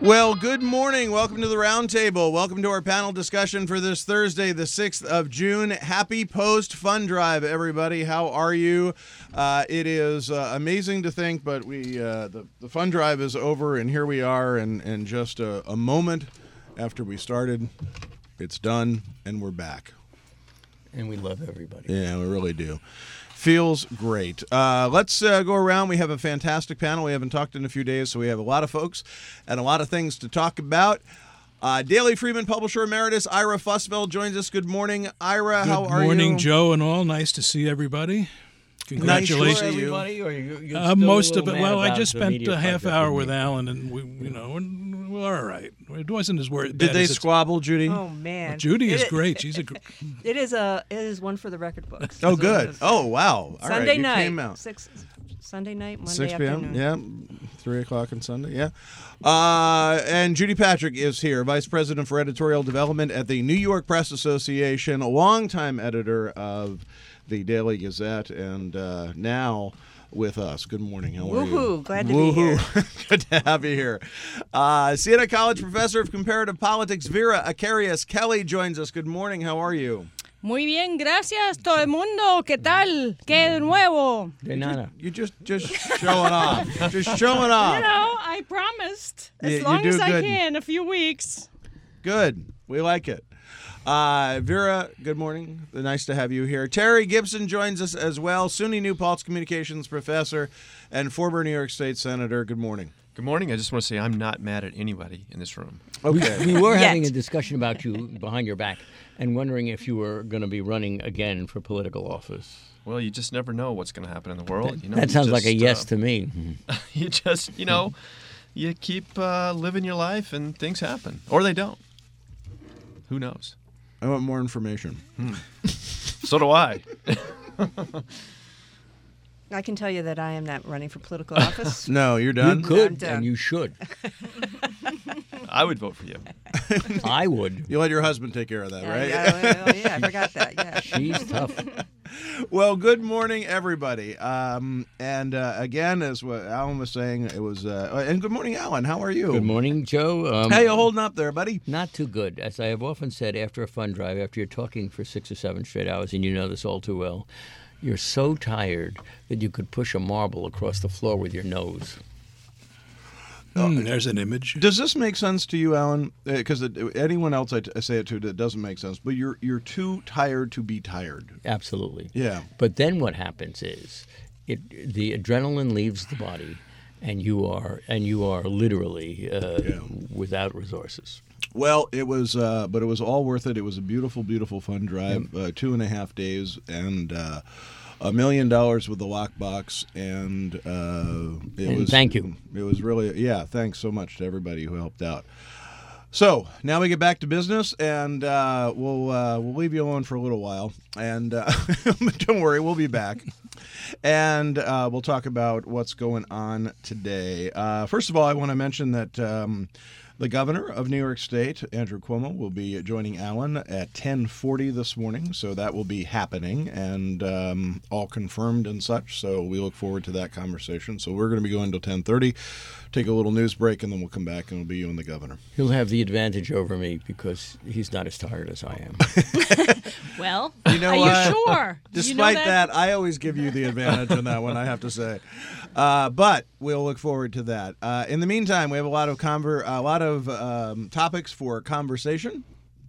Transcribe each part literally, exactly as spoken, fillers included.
Well, good morning. Welcome to the Roundtable. Welcome to our panel discussion for this Thursday, the sixth of June. Happy Post Fund Drive, everybody. How are you? Uh, it is uh, amazing to think, but we uh, the, the fund drive is over, and here we are, and, and just a, a moment after we started, it's done, and we're back. And we love everybody. Yeah, we really do. Feels great. Uh, let's uh, go around. We have a fantastic panel. We haven't talked in a few days, so we have a lot of folks and a lot of things to talk about. Uh, Daily Freeman publisher emeritus Ira Fussfeld joins us. Good morning, Ira. Good How are you? Good morning, Joe, and all. Nice to see everybody. Nice Congratulations. to see you. Everybody, or you, you're Uh, still most a of little it. mad Well, I about just the spent media a half project hour with with me. Alan, and we, you know, and we're all right. It wasn't as worried. Did they squabble, Judy? Oh man, Judy is It- great. She's a. Gr- It is a it is one for the record books. Oh, So good. it's Oh, wow. All right, Sunday you night, came out. six Sunday night, Monday six p.m. afternoon. Yeah, three o'clock on Sunday. Yeah, uh, and Judy Patrick is here, Vice President for Editorial Development at the New York Press Association, a longtime editor of the Daily Gazette, and uh, now with us. Good morning. How are you? Woohoo! Glad to Woohoo. be here. Good to have you here. Uh, Siena College Professor of Comparative Politics Vera Acarias Kelly joins us. Good morning. How are you? Muy bien, gracias todo el mundo. ¿Qué tal? ¿Qué de nuevo? De nada. You just just showing off. Just showing off. You know, I promised. As You- you long do as I good. can, a few weeks. Good. We like it. Uh, Vera, good morning. Nice to have you here. Terry Gibson joins us as well, SUNY New Paltz Communications Professor and former New York State Senator. Good morning. Good morning. I just want to say I'm not mad at anybody in this room. Okay. We were having Yet. a discussion about you behind your back and wondering if you were going to be running again for political office. Well, you just never know what's going to happen in the world. You know, that you sounds like a just, yes uh, to me. You just, you know, you keep uh, living your life and things happen. Or they don't. Who knows? I want more information. So do I. I can tell you that I am not running for political office. No, you're You done? could, I'm done. and you should. I would vote for you. I would. You let your husband take care of that, Yeah, right? yeah, oh, yeah, I forgot that. Yeah. She's tough. Well, good morning, everybody. Um, and uh, again, as what Alan was saying, it was. Uh, and good morning, Alan. How are you? Good morning, Joe. Um, How you holding up there, buddy? Not too good. As I have often said, after a fund drive, after you're talking for six or seven straight hours, and you know this all too well, you're so tired that you could push a marble across the floor with your nose. Hmm, there's an image. Does this make sense to you, Alan? Because anyone else I, t- I say it to, it doesn't make sense. But you're you're too tired to be tired. Absolutely. Yeah. But then what happens is, it the adrenaline leaves the body, and you are and you are literally uh, Yeah. without resources. Well, it was, uh, but it was all worth it. It was a beautiful, beautiful fund drive. Uh, two and a half days, and uh, a million dollars with the lockbox, and uh, it And was. thank you. It was really, yeah. Thanks so much to everybody who helped out. So now we get back to business, and uh, we'll uh, we'll leave you alone for a little while, and uh, don't worry, we'll be back, and uh, we'll talk about what's going on today. Uh, first of all, I want to mention that. Um, The governor of New York State, Andrew Cuomo, will be joining Alan at ten forty this morning, so that will be happening and um, all confirmed and such, so we look forward to that conversation. So we're going to be going till ten thirty, take a little news break, and then we'll come back and it'll be you and the governor. He'll have the advantage over me because he's not as tired as I am. Well, You know are what? you sure? Despite you know that? I always give you the advantage on that one, I have to say. Uh, but we'll look forward to that. Uh, in the meantime, we have a lot of conver- a lot of um, topics for conversation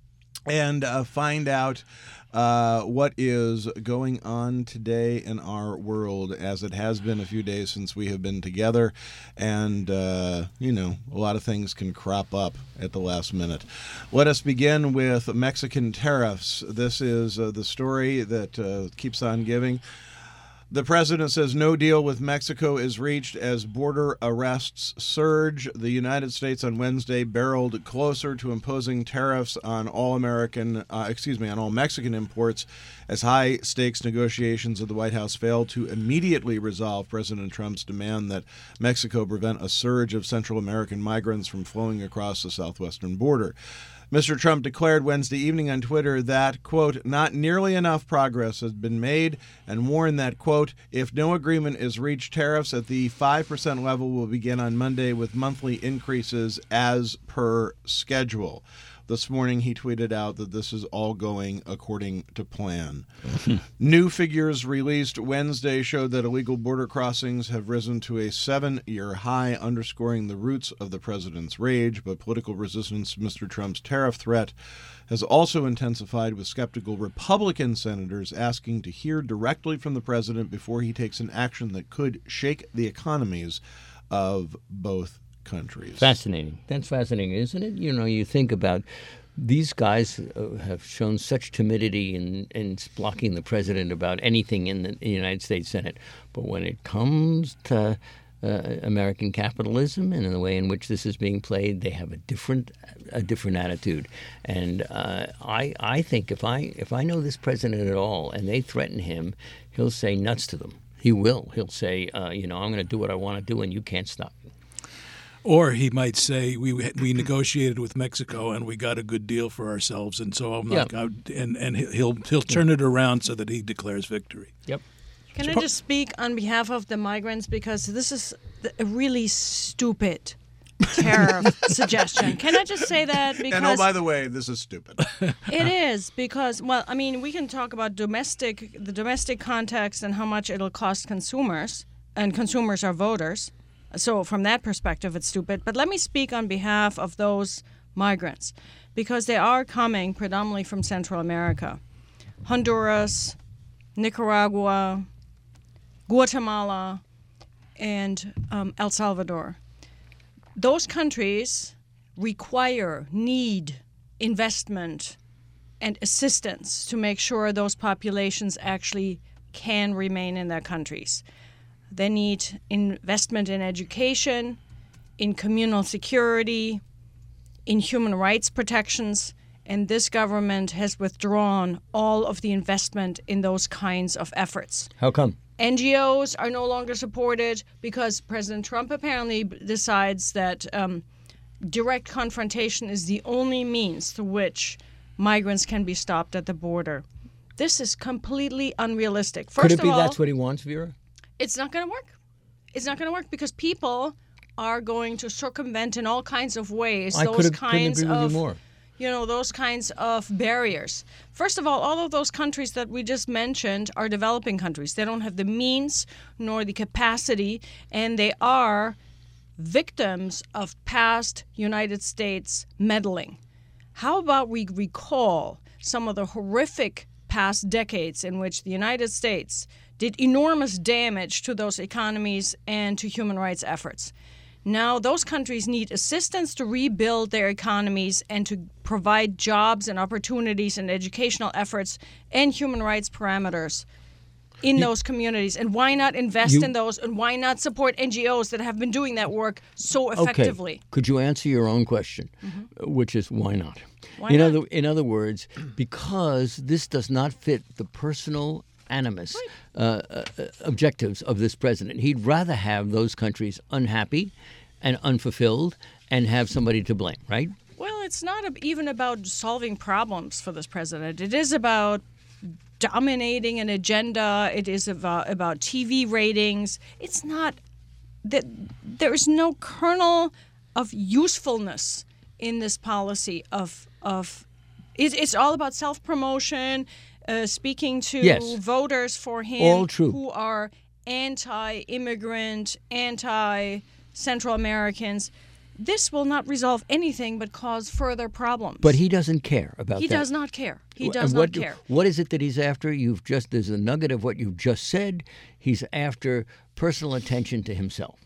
and uh, find out uh, what is going on today in our world, as it has been a few days since we have been together. And, uh, you know, a lot of things can crop up at the last minute. Let us begin with Mexican tariffs. This is uh, the story that uh, keeps on giving. The president says no deal with Mexico is reached as border arrests surge. The United States on Wednesday barreled closer to imposing tariffs on all American, uh, excuse me, on all Mexican imports as high-stakes negotiations at the White House failed to immediately resolve President Trump's demand that Mexico prevent a surge of Central American migrants from flowing across the southwestern border. Mister Trump declared Wednesday evening on Twitter that, quote, not nearly enough progress has been made, and warned that, quote, if no agreement is reached, tariffs at the five percent level will begin on Monday with monthly increases as per schedule. This morning, he tweeted out that this is all going according to plan. New figures released Wednesday showed that illegal border crossings have risen to a seven-year high, underscoring the roots of the president's rage. But political resistance to Mister Trump's tariff threat has also intensified, with skeptical Republican senators asking to hear directly from the president before he takes an action that could shake the economies of both countries. Fascinating. That's fascinating, isn't it? You know, you think about these guys uh, have shown such timidity in, in blocking the president about anything in the, in the United States Senate. But when it comes to uh, American capitalism and in the way in which this is being played, they have a different a different attitude. And uh, I I think if I if I know this president at all and they threaten him, he'll say nuts to them. He will. He'll say, uh, you know, I'm going to do what I want to do, and you can't stop me. Or he might say, we we negotiated with Mexico and we got a good deal for ourselves, and so I'm not, Yeah. and and he'll he'll turn it around so that he declares victory. Yep. Can I just speak on behalf of the migrants, because this is th- a really stupid tariff suggestion. Can I just say that? Because And oh, by the way, this is stupid. it is, because, well, I mean, we can talk about domestic, the domestic context and how much it'll cost consumers, and consumers are voters. So from that perspective, it's stupid. But let me speak on behalf of those migrants, because they are coming predominantly from Central America, Honduras, Nicaragua, Guatemala, and um, El Salvador. Those countries require, need investment and assistance to make sure those populations actually can remain in their countries. They need investment in education, in communal security, in human rights protections, and this government has withdrawn all of the investment in those kinds of efforts. How come? N G Os are no longer supported because President Trump apparently decides that um, direct confrontation is the only means through which migrants can be stopped at the border. This is completely unrealistic. First Could it of be all, that's what he wants, Vera? it's not going to work. It's not going to work because people are going to circumvent in all kinds of ways I those could have, couldn't kinds agree with of you more. you know, those kinds of barriers. First of all, all of those countries that we just mentioned are developing countries. They don't have the means nor the capacity, and they are victims of past United States meddling. How about we recall some of the horrific past decades in which the United States did enormous damage to those economies and to human rights efforts? Now, those countries need assistance to rebuild their economies and to provide jobs and opportunities and educational efforts and human rights parameters in You- those communities. And why not invest You- in those? And why not support N G Os that have been doing that work so effectively? Okay. Could you answer your own question, which is why not? Why in not? other in other words, because this does not fit the personal animus uh, uh, objectives of this president. He'd rather have those countries unhappy and unfulfilled and have somebody to blame, right? Well, it's not ab- even about solving problems for this president. It is about dominating an agenda. It is about, about T V ratings. It's not that there is no kernel of usefulness in this policy of of it, it's all about self-promotion, uh, speaking to Yes. voters for him All true. who are anti-immigrant, anti-Central Americans. This will not resolve anything but cause further problems. But he doesn't care about He that. does not care. He And does what, not care. What is it that he's after? You've just there's a nugget of what you've just said. He's after personal attention to himself.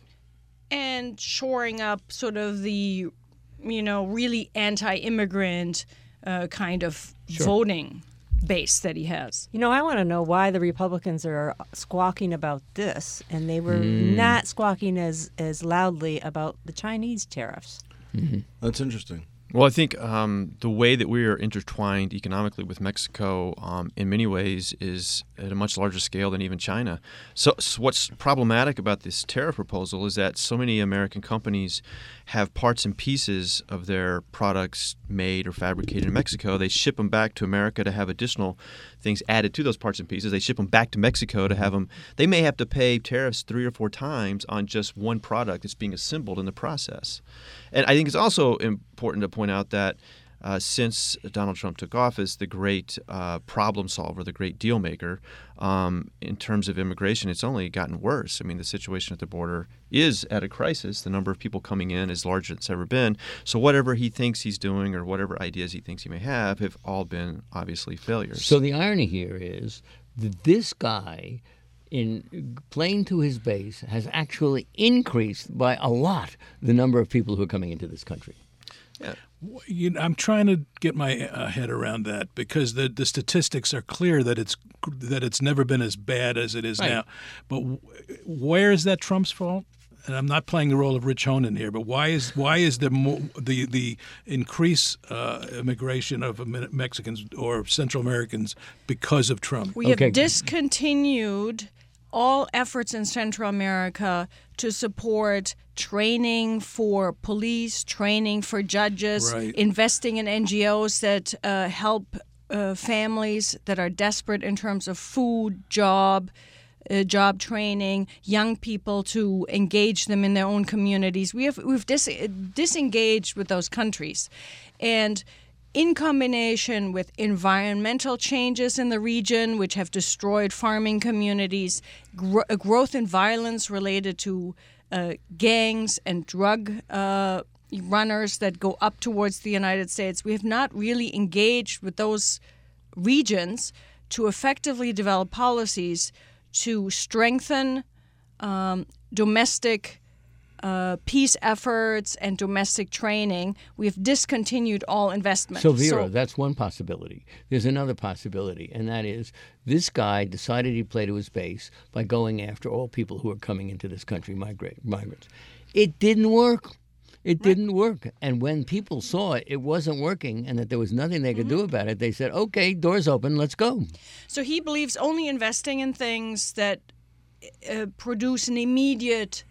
And shoring up sort of the, you know, really anti-immigrant uh, kind of Sure. voting base that he has. You know, I want to know why the Republicans are squawking about this, and they were Hmm. not squawking as, as loudly about the Chinese tariffs. That's interesting. Well, I think um, the way that we are intertwined economically with Mexico um, in many ways is at a much larger scale than even China. So, so what's problematic about this tariff proposal is that so many American companies have parts and pieces of their products made or fabricated in Mexico. They ship them back to America to have additional things added to those parts and pieces. They ship them back to Mexico to have them. They may have to pay tariffs three or four times on just one product that's being assembled in the process. And I think it's also important to point out that uh, since Donald Trump took office, the great uh, problem solver, the great deal maker, um, in terms of immigration, it's only gotten worse. I mean, the situation at the border is at a crisis. The number of people coming in is larger than it's ever been. So whatever he thinks he's doing or whatever ideas he thinks he may have have all been obviously failures. So the irony here is that this guy, in playing to his base, has actually increased by a lot the number of people who are coming into this country. Yeah. You know, I'm trying to get my uh, head around that because the the statistics are clear that it's that it's never been as bad as it is Right. now. But w- where is that Trump's fault? And I'm not playing the role of Rich Honan here, but why is why is there more, the the increase uh, immigration of Mexicans or Central Americans because of Trump? We Okay. have discontinued all efforts in Central America to support training for police, training for judges, Right. investing in N G Os that uh, help uh, families that are desperate in terms of food, job, uh, job training, young people to engage them in their own communities. We have we've dis- disengaged with those countries, and in combination with environmental changes in the region, which have destroyed farming communities, gro- growth in violence related to uh, gangs and drug uh, runners that go up towards the United States, we have not really engaged with those regions to effectively develop policies to strengthen um, domestic Uh, peace efforts and domestic training. We have discontinued all investment. So, Vera, that's one possibility. There's another possibility, and that is this guy decided he'd play to his base by going after all people who are coming into this country, migrate, migrants. It didn't work. It didn't work. And when people saw it, it wasn't working and that there was nothing they could do about it, they said, okay, doors open, let's go. So he believes only investing in things that uh, produce an immediate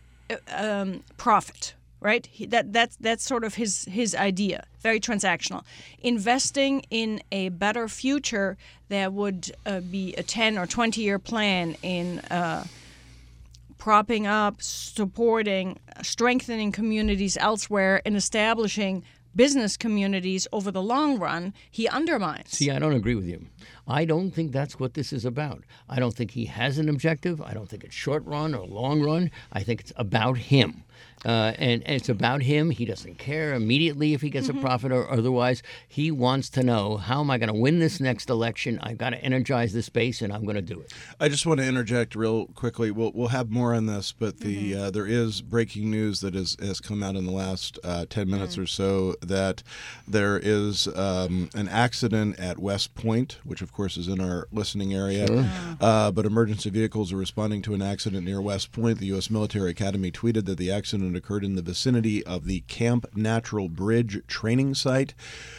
um, profit, right? He, that that's that's sort of his his idea. Very transactional. Investing in a better future that would uh, be a ten or twenty year plan in uh, propping up, supporting, strengthening communities elsewhere, and establishing business communities over the long run, he undermines. See, I don't agree with you. I don't think that's what this is about. I don't think he has an objective. I don't think it's short run or long run. I think it's about him. Uh, and, and it's about him. He doesn't care immediately if he gets mm-hmm. a profit or otherwise. He wants to know, how am I going to win this next election? I've got to energize this base, and I'm going to do it. I just want to interject real quickly. We'll we'll have more on this, but the mm-hmm. uh, there is breaking news that is, has come out in the last uh, ten minutes mm-hmm. or so that there is um, an accident at West Point, which of course is in our listening area. Sure. Uh, but emergency vehicles are responding to an accident near West Point. The U S Military Academy tweeted that the accident occurred in the vicinity of the Camp Natural Bridge training site.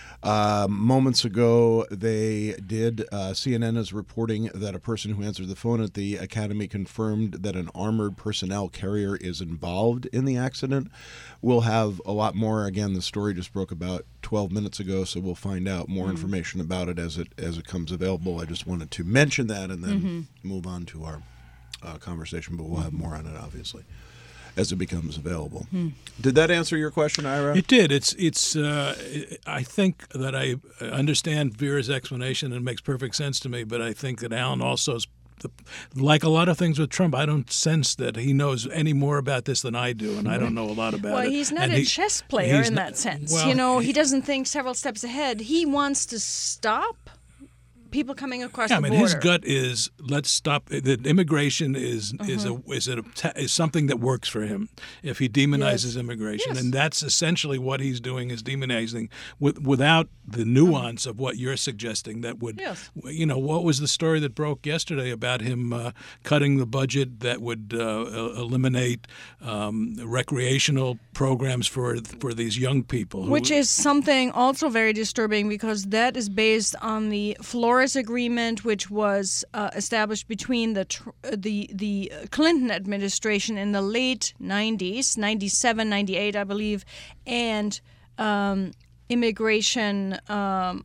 Uh, moments ago, they did, uh, C N N is reporting that a person who answered the phone at the academy confirmed that an armored personnel carrier is involved in the accident. We'll have a lot more. Again, the story just broke about twelve minutes ago, so we'll find out more mm-hmm. information about it as it as it comes available. I just wanted to mention that and then mm-hmm. move on to our uh, conversation, but we'll have more on it, obviously, as it becomes available. Hmm. Did that answer your question, Ira? It did. It's it's. Uh, I think that I understand Vera's explanation and it makes perfect sense to me, but I think that Alan also is, like a lot of things with Trump, I don't sense that he knows any more about this than I do, and I don't know a lot about well, it. Well, he's not and a he, chess player in not, that sense. Well, you know, he, he doesn't think several steps ahead. He wants to stop people coming across Yeah, the I mean, border. his gut is let's stop. That immigration is is a is a is something that works for him. If he demonizes Yes. immigration, Yes. and that's essentially what he's doing is demonizing with, without the nuance of what you're suggesting. That would, Yes. you know, what was the story that broke yesterday about him uh, cutting the budget that would uh, eliminate um, recreational programs for for these young people, who- Which is something also very disturbing because that is based on the Flores Agreement, which was uh, established between the tr- uh, the the Clinton administration in the late nineties, ninety-seven, ninety-eight, I believe, and um, immigration um,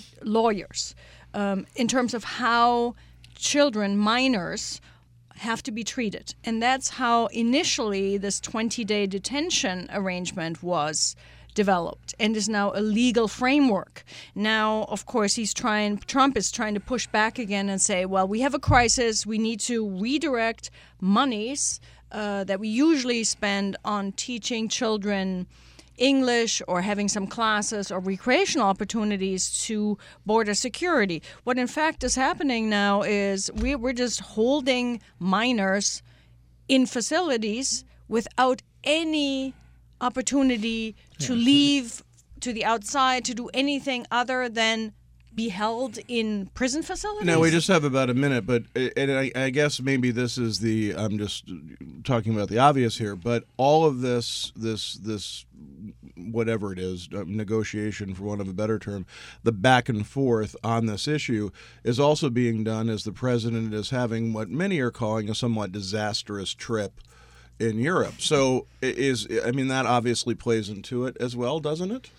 lawyers um, in terms of how children, minors, have to be treated. And that's how initially this twenty-day detention arrangement was developed and is now a legal framework. Now, of course, he's trying Trump is trying to push back again and say, well, we have a crisis. We need to redirect monies uh, that we usually spend on teaching children English or having some classes or recreational opportunities to border security. What in fact is happening now is we, we're just holding minors in facilities without any opportunity to leave to the outside, to do anything other than be held in prison facilities. No, we just have about a minute, but and I, I guess maybe this is the I'm just talking about the obvious here, but all of this, this, this, whatever it is, uh, negotiation for want of a better term, the back and forth on this issue is also being done as the president is having what many are calling a somewhat disastrous trip in Europe. So is I mean that obviously plays into it as well, doesn't it?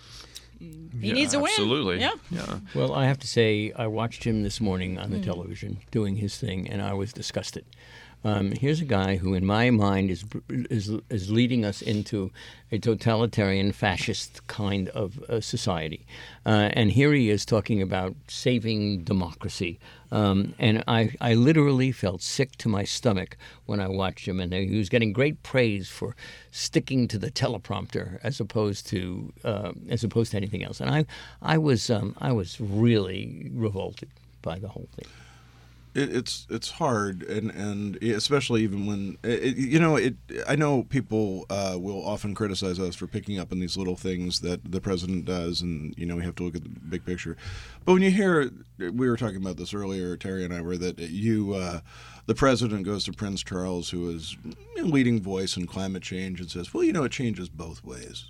He Yeah, needs a win. Absolutely. Yeah. Yeah. Well, I have to say, I watched him this morning on the television doing his thing, and I was disgusted. Um, here's a guy who, in my mind, is is is leading us into a totalitarian, fascist kind of uh, society, uh, and here he is talking about saving democracy. Um, and I, I literally felt sick to my stomach when I watched him, and he was getting great praise for sticking to the teleprompter as opposed to uh, as opposed to anything else. And I I was um, I was really revolted by the whole thing. It, it's it's hard, and, and especially even when it, you know it. I know people uh, will often criticize us for picking up on these little things that the president does, and you know we have to look at the big picture. But when you hear, we were talking about this earlier, Terry and I were that you, uh, the president goes to Prince Charles, who is a leading voice in climate change, and says, "Well, you know, it changes both ways."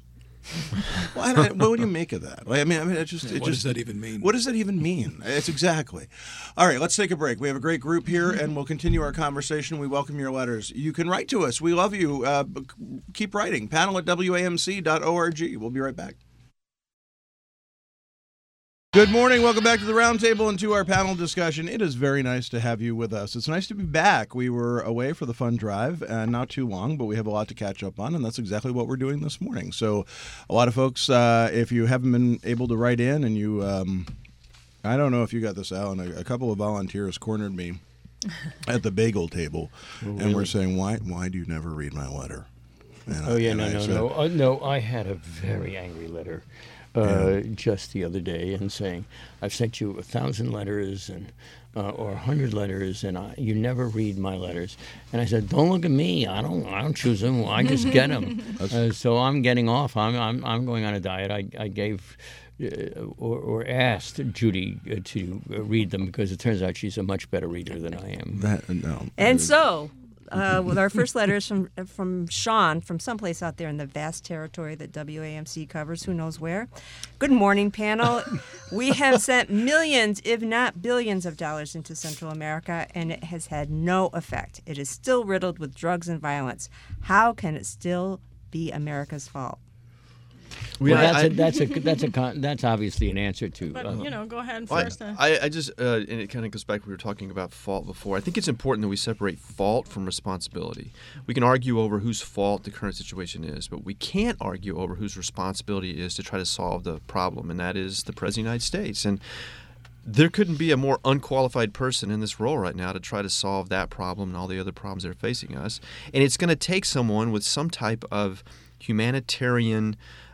Well, I, I, what do you make of that? Like, I mean, I mean, it just. It what just, does that even mean? What does that even mean? It's exactly. All right, let's take a break. We have a great group here, and we'll continue our conversation. We welcome your letters. You can write to us. We love you. Uh, keep writing. Panel at W A M C dot org. We'll be right back. Good morning. Welcome back to the Roundtable and to our panel discussion. It is very nice to have you with us. It's nice to be back. We were away for the fun drive, and not too long, but we have a lot to catch up on, and that's exactly what we're doing this morning. So a lot of folks, uh, if you haven't been able to write in and you, um, I don't know if you got this, Alan, a, a couple of volunteers cornered me at the bagel table, Oh, and really? were saying, why, why do you never read my letter? And Oh I- yeah, and no, I no, said, no, uh, no. I had a very angry letter uh, just the other day, and saying I've sent you a thousand letters and uh, or a hundred letters, and I, you never read my letters. And I said, don't look at me. I don't. I don't choose them. I just get them. uh, so I'm getting off. I'm I'm I'm going on a diet. I I gave. Uh, or, or asked Judy uh, to uh, read them because it turns out she's a much better reader than I am. That, no. And so, uh, with our first letter is from from Sean from someplace out there in the vast territory that W A M C covers, who knows where. Good morning, panel. We have sent millions, if not billions, of dollars into Central America, and it has had no effect. It is still riddled with drugs and violence. How can it still be America's fault? Well, Yeah, that's I- a that's a that's a con- that's obviously an answer to. But, uh, you know, go ahead Well, first. uh. I, I just, uh, and it kind of goes back, we were talking about fault before. I think it's important that we separate fault from responsibility. We can argue over whose fault the current situation is, but we can't argue over whose responsibility it is to try to solve the problem, and that is the President of the United States. And there couldn't be a more unqualified person in this role right now to try to solve that problem and all the other problems that are facing us. And it's going to take someone with some type of humanitarian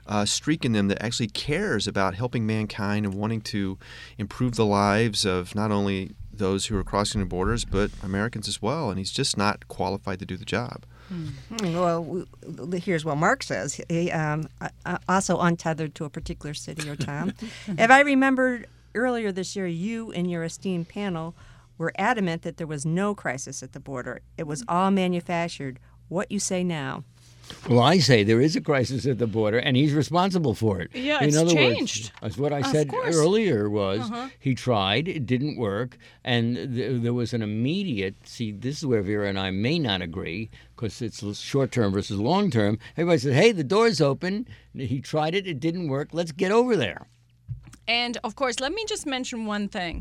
uh, streak in them that actually cares about helping mankind and wanting to improve the lives of not only those who are crossing the borders, but Americans as well. And he's just not qualified to do the job. Hmm. Well, w- here's what Mark says. He, um, uh, also untethered to a particular city or town. If I remembered earlier this year, you and your esteemed panel were adamant that there was no crisis at the border. It was all manufactured. What you say now? Well, I say there is a crisis at the border, and he's responsible for it. Yeah, In it's other changed. Words, as what I Of said course. earlier was Uh-huh. he tried, it didn't work, and th- there was an immediate. See, this is where Vera and I may not agree because it's short term versus long term. Everybody said, "Hey, the door's open." He tried it, it didn't work. Let's get over there. And of course, let me just mention one thing.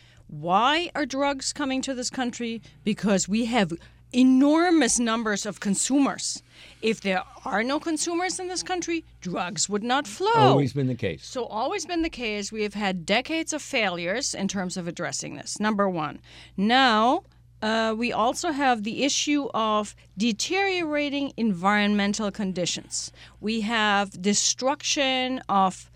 Why are drugs coming to this country? Because we have enormous numbers of consumers. If there are no consumers in this country, drugs would not flow. Always been the case. So always been the case. We have had decades of failures in terms of addressing this, number one. Now, uh, we also have the issue of deteriorating environmental conditions. We have destruction of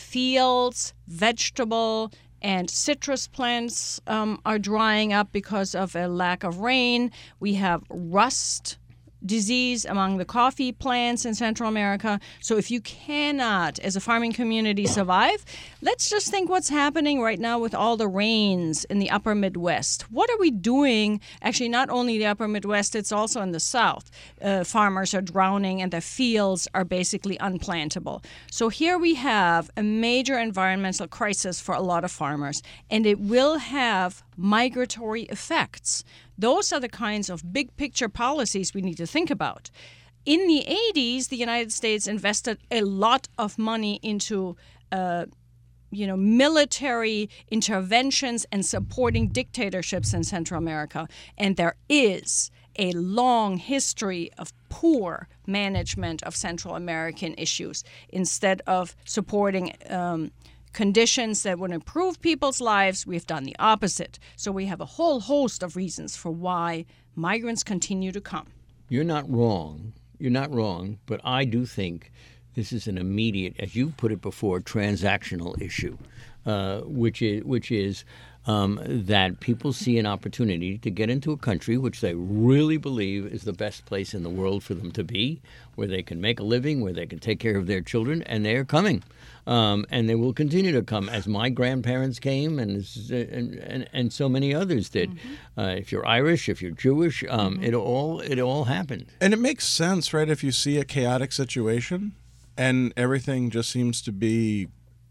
fields, vegetable, and citrus plants um, are drying up because of a lack of rain. We have rust disease among the coffee plants in Central America. So if you cannot, as a farming community, survive, let's just think what's happening right now with all the rains in the upper Midwest. What are we doing? Actually, not only the upper Midwest, it's also in the South. Uh, farmers are drowning and their fields are basically unplantable. So here we have a major environmental crisis for a lot of farmers, and it will have migratory effects. Those are the kinds of big picture policies we need to think about. In the eighties, the United States invested a lot of money into uh, you know, military interventions and supporting dictatorships in Central America. And there is a long history of poor management of Central American issues. Instead of supporting um, conditions that would improve people's lives, we've done the opposite. So we have a whole host of reasons for why migrants continue to come. You're not wrong. You're not wrong, but I do think this is an immediate, as you put it before, transactional issue, uh, which is which is um, that people see an opportunity to get into a country which they really believe is the best place in the world for them to be, where they can make a living, where they can take care of their children, and they are coming. Um, and they will continue to come, as my grandparents came, and and, and, and so many others did. Mm-hmm. Uh, if you're Irish, if you're Jewish, um, mm-hmm. it all it all happened. And it makes sense, right? If you see a chaotic situation, and everything just seems to be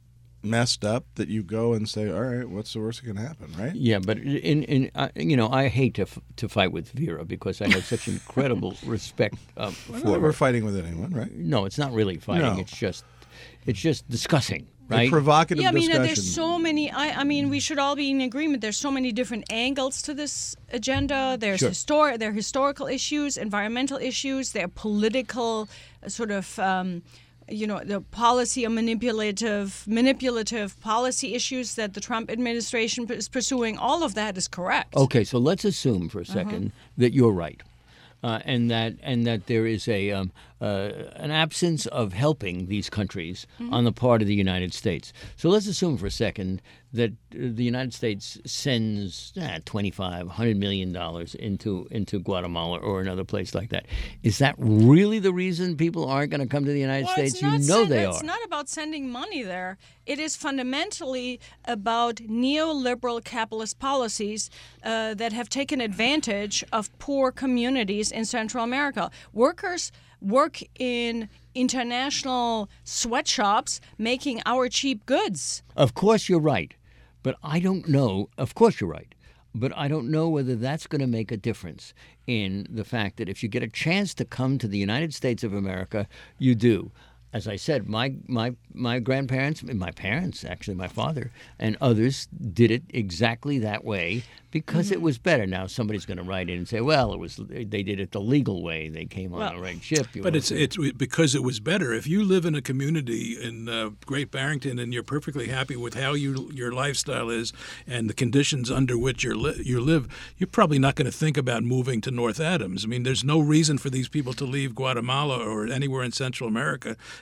messed up, that you go and say, "All right, what's the worst that can happen?" Right? Yeah, but in in uh, you know, I hate to f- to fight with Vera because I have such incredible respect uh, for Well, her. we're fighting with anyone, right? No, it's not really fighting. No. It's just it's just discussing, A right? provocative Yeah, I mean, uh, discussion. there's so many. I, I mean, we should all be in agreement. There's so many different angles to this agenda. There's Sure. histor- there are historical issues, environmental issues. There are political, uh, sort of, um, you know, the policy or manipulative, manipulative policy issues that the Trump administration is pursuing. All of that is correct. Okay, so let's assume for a Uh-huh. second that you're right, uh, and that and that there is a um, uh, an absence of helping these countries Mm-hmm. on the part of the United States. So let's assume for a second that uh, the United States sends uh, twenty-five, one hundred million dollars into into Guatemala or another place like that. Is that really the reason people aren't going to come to the United Well, States? it's You not know sen- they It's are. not about sending money there. It is fundamentally about neoliberal capitalist policies uh, that have taken advantage of poor communities in Central America. Workers work in international sweatshops making our cheap goods. Of course you're right, but I don't know. Of course you're right, but I don't know whether that's going to make a difference in the fact that if you get a chance to come to the United States of America, you do. As I said, my my my grandparents, my parents, actually, my father and others did it exactly that way because Mm-hmm. it was better. Now somebody's going to write in and say, "Well, it was they did it the legal way. They came on Well, the right ship." You But know, it's so- it's because it was better. If you live in a community in uh, Great Barrington and you're perfectly happy with how you your lifestyle is and the conditions under which you li- you live, you're probably not going to think about moving to North Adams. I mean, there's no reason for these people to leave Guatemala or anywhere in Central America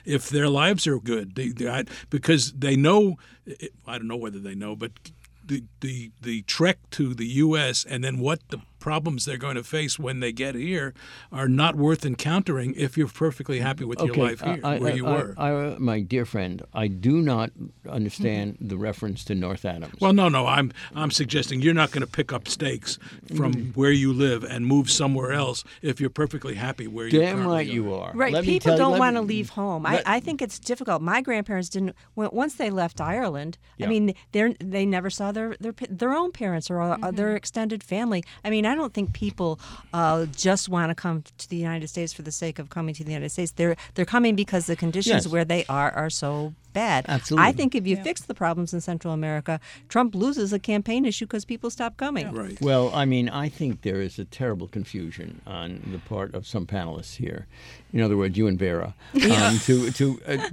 if their lives are good. They, they, I, because they know, I don't know whether they know, but the, the, the trek to the U S and then what the problems they're going to face when they get here are not worth encountering if you're perfectly happy with your Okay, life here, I, where I, you I, were. I, my dear friend, I do not understand the reference to North Adams. Well, no, no. I'm I'm suggesting you're not going to pick up stakes from where you live and move somewhere else if you're perfectly happy where you Damn currently right are. you are. Right, Let me people tell you- don't let want to me- leave home. let- I, I think it's difficult. My grandparents didn't. When, once they left Ireland, Yeah. I mean, they they never saw their their pa- their own parents or uh, their extended family. I mean, I don't think people uh, just want to come to the United States for the sake of coming to the United States. They're they're coming because the conditions Yes. where they are are so bad. Absolutely. I think if you fix the problems in Central America, Trump loses a campaign issue because people stop coming. Right. Well, I mean, I think there is a terrible confusion on the part of some panelists here. In other words, you and Vera, um, to to, uh,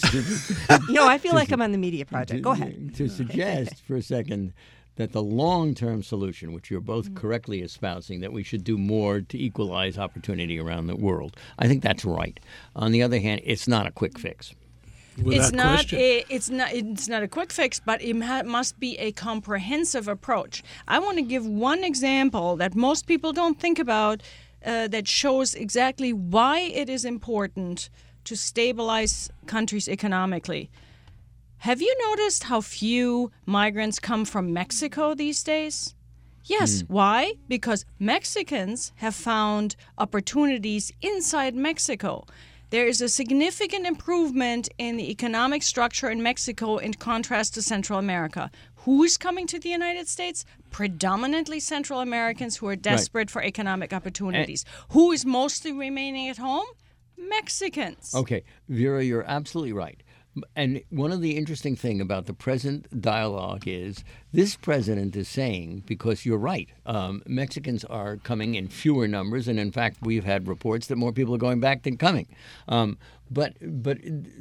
to You know, I feel like I'm on the media project. Go ahead. to suggest for a second that the long-term solution, which you're both correctly espousing, that we should do more to equalize opportunity around the world. I think that's right. On the other hand, it's not a quick fix. Without it's not question. a it's not it's not a quick fix, but it ha- must be a comprehensive approach. I want to give one example that most people don't think about uh, that shows exactly why it is important to stabilize countries economically. Have you noticed how few migrants come from Mexico these days? Yes. Why? Because Mexicans have found opportunities inside Mexico. There is a significant improvement in the economic structure in Mexico in contrast to Central America. Who is coming to the United States? Predominantly Central Americans who are desperate for economic opportunities. Who is mostly remaining at home? Mexicans. Okay, Vera, you're absolutely right. And one of the interesting thing about the present dialogue is this president is saying, because you're right, um, Mexicans are coming in fewer numbers, and in fact, we've had reports that more people are going back than coming. Um, but but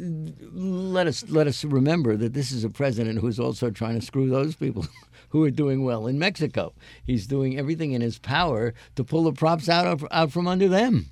let us let us remember that this is a president who's also trying to screw those people who are doing well in Mexico. He's doing everything in his power to pull the props out of, out from under them.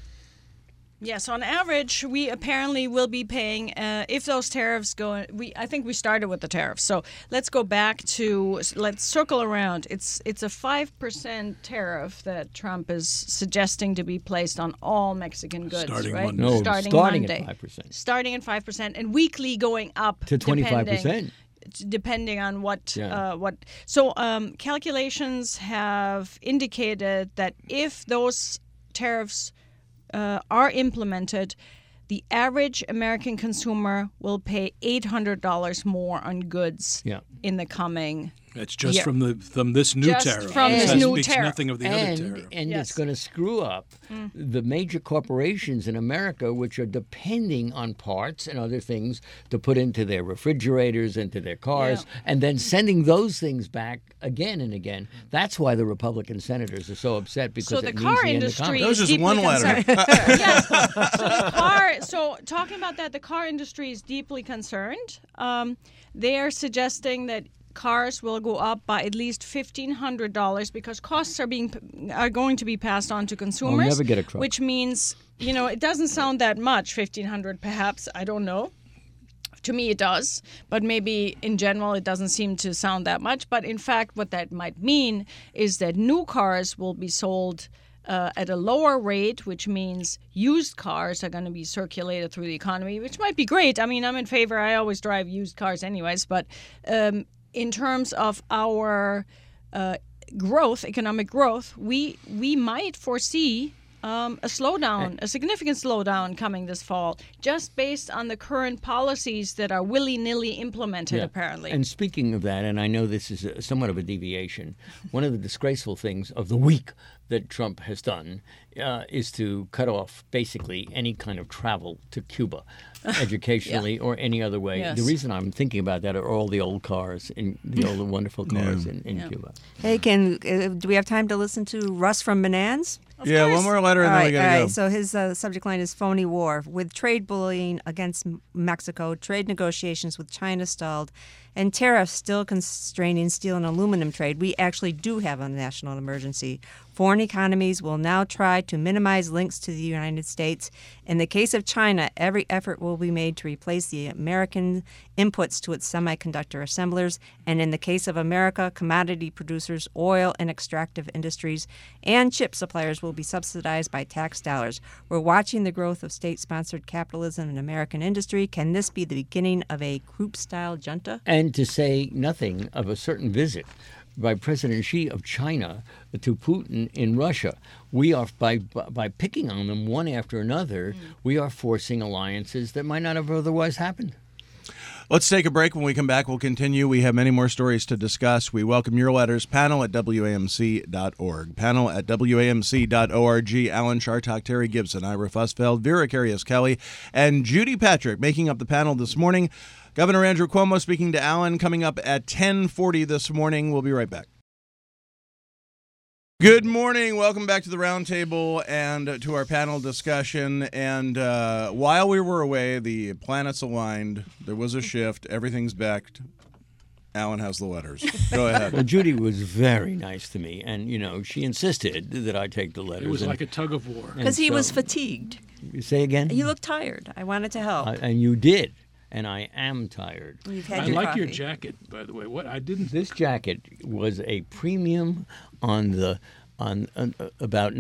Yes, on average, we apparently will be paying uh, if those tariffs go. We I think we started with the tariffs, so let's go back to let's circle around. It's it's a five percent tariff that Trump is suggesting to be placed on all Mexican goods, Starting right? Monday. No, starting, starting Monday. at five percent. Starting at five percent and weekly going up To twenty-five percent. depending- depending on what Yeah. uh, what. So um, calculations have indicated that if those tariffs uh, are implemented, the average American consumer will pay eight hundred dollars more on goods Yeah. in the coming. That's just Yeah. from the from this new Just tariff. from this That new speaks tariff. nothing of the and, other tariff. And Yes. it's going to screw up the major corporations in America, which are depending on parts and other things to put into their refrigerators, into their cars, Yeah. and then sending those things back again and again. That's why the Republican senators are so upset, because So it the means car the end of industry commerce. That was is just deeply one letter. concerned. Yes. So the car. So talking about that, the car industry is deeply concerned. Um, they are suggesting that cars will go up by at least fifteen hundred dollars because costs are being are going to be passed on to consumers. never get a truck. Which means, you know, it doesn't sound that much, fifteen hundred perhaps. I don't know. To me, it does, but maybe in general, it doesn't seem to sound that much. But in fact, what that might mean is that new cars will be sold uh, at a lower rate, which means used cars are going to be circulated through the economy, which might be great. I mean, I'm in favor. I always drive used cars anyways. But um, in terms of our uh, growth, economic growth, we we might foresee Um, a slowdown, a significant slowdown coming this fall, just based on the current policies that are willy-nilly implemented, Yeah. apparently. And speaking of that, and I know this is a, somewhat of a deviation, one of the disgraceful things of the week that Trump has done uh, is to cut off basically any kind of travel to Cuba, educationally or any other way. Yes. The reason I'm thinking about that are all the old cars, in the old wonderful cars in, in Cuba. Hey, can uh, do we have time to listen to Russ from Menands? Yeah, course. one more letter and All then right, we all got to right. go. So his uh, subject line is phony war. With trade bullying against M- Mexico, trade negotiations with China stalled, and tariffs still constraining steel and aluminum trade, we actually do have a national emergency. Foreign economies will now try to minimize links to the United States. In the case of China, every effort will be made to replace the American inputs to its semiconductor assemblers. And in the case of America, commodity producers, oil and extractive industries, and chip suppliers will be subsidized by tax dollars. We're watching the growth of state-sponsored capitalism in American industry. Can this be the beginning of a coup-style junta? And to say nothing of a certain visit by President Xi of China to Putin in Russia. We are, by by picking on them one after another, mm. we are forcing alliances that might not have otherwise happened. Let's take a break. When we come back, we'll continue. We have many more stories to discuss. We welcome your letters. Panel at W A M C dot org. Panel at W A M C dot org. Alan Chartock, Terry Gibson, Ira Fussfeld, Vera Carius Kelly, and Judy Patrick making up the panel this morning. Governor Andrew Cuomo speaking to Alan coming up at ten forty this morning. We'll be right back. Good morning. Welcome back to the roundtable and to our panel discussion. And uh, while we were away, the planets aligned. There was a shift. Everything's back. Alan has the letters. Go ahead. Well, Judy was very nice to me, and you know she insisted that I take the letters. It was and, like a tug of war. Because he so, was fatigued. You say again? You look tired. I wanted to help. I, and you did. And I am tired. You've had I your like coffee. your jacket, by the way. What I didn't. This jacket was a premium on the on uh, about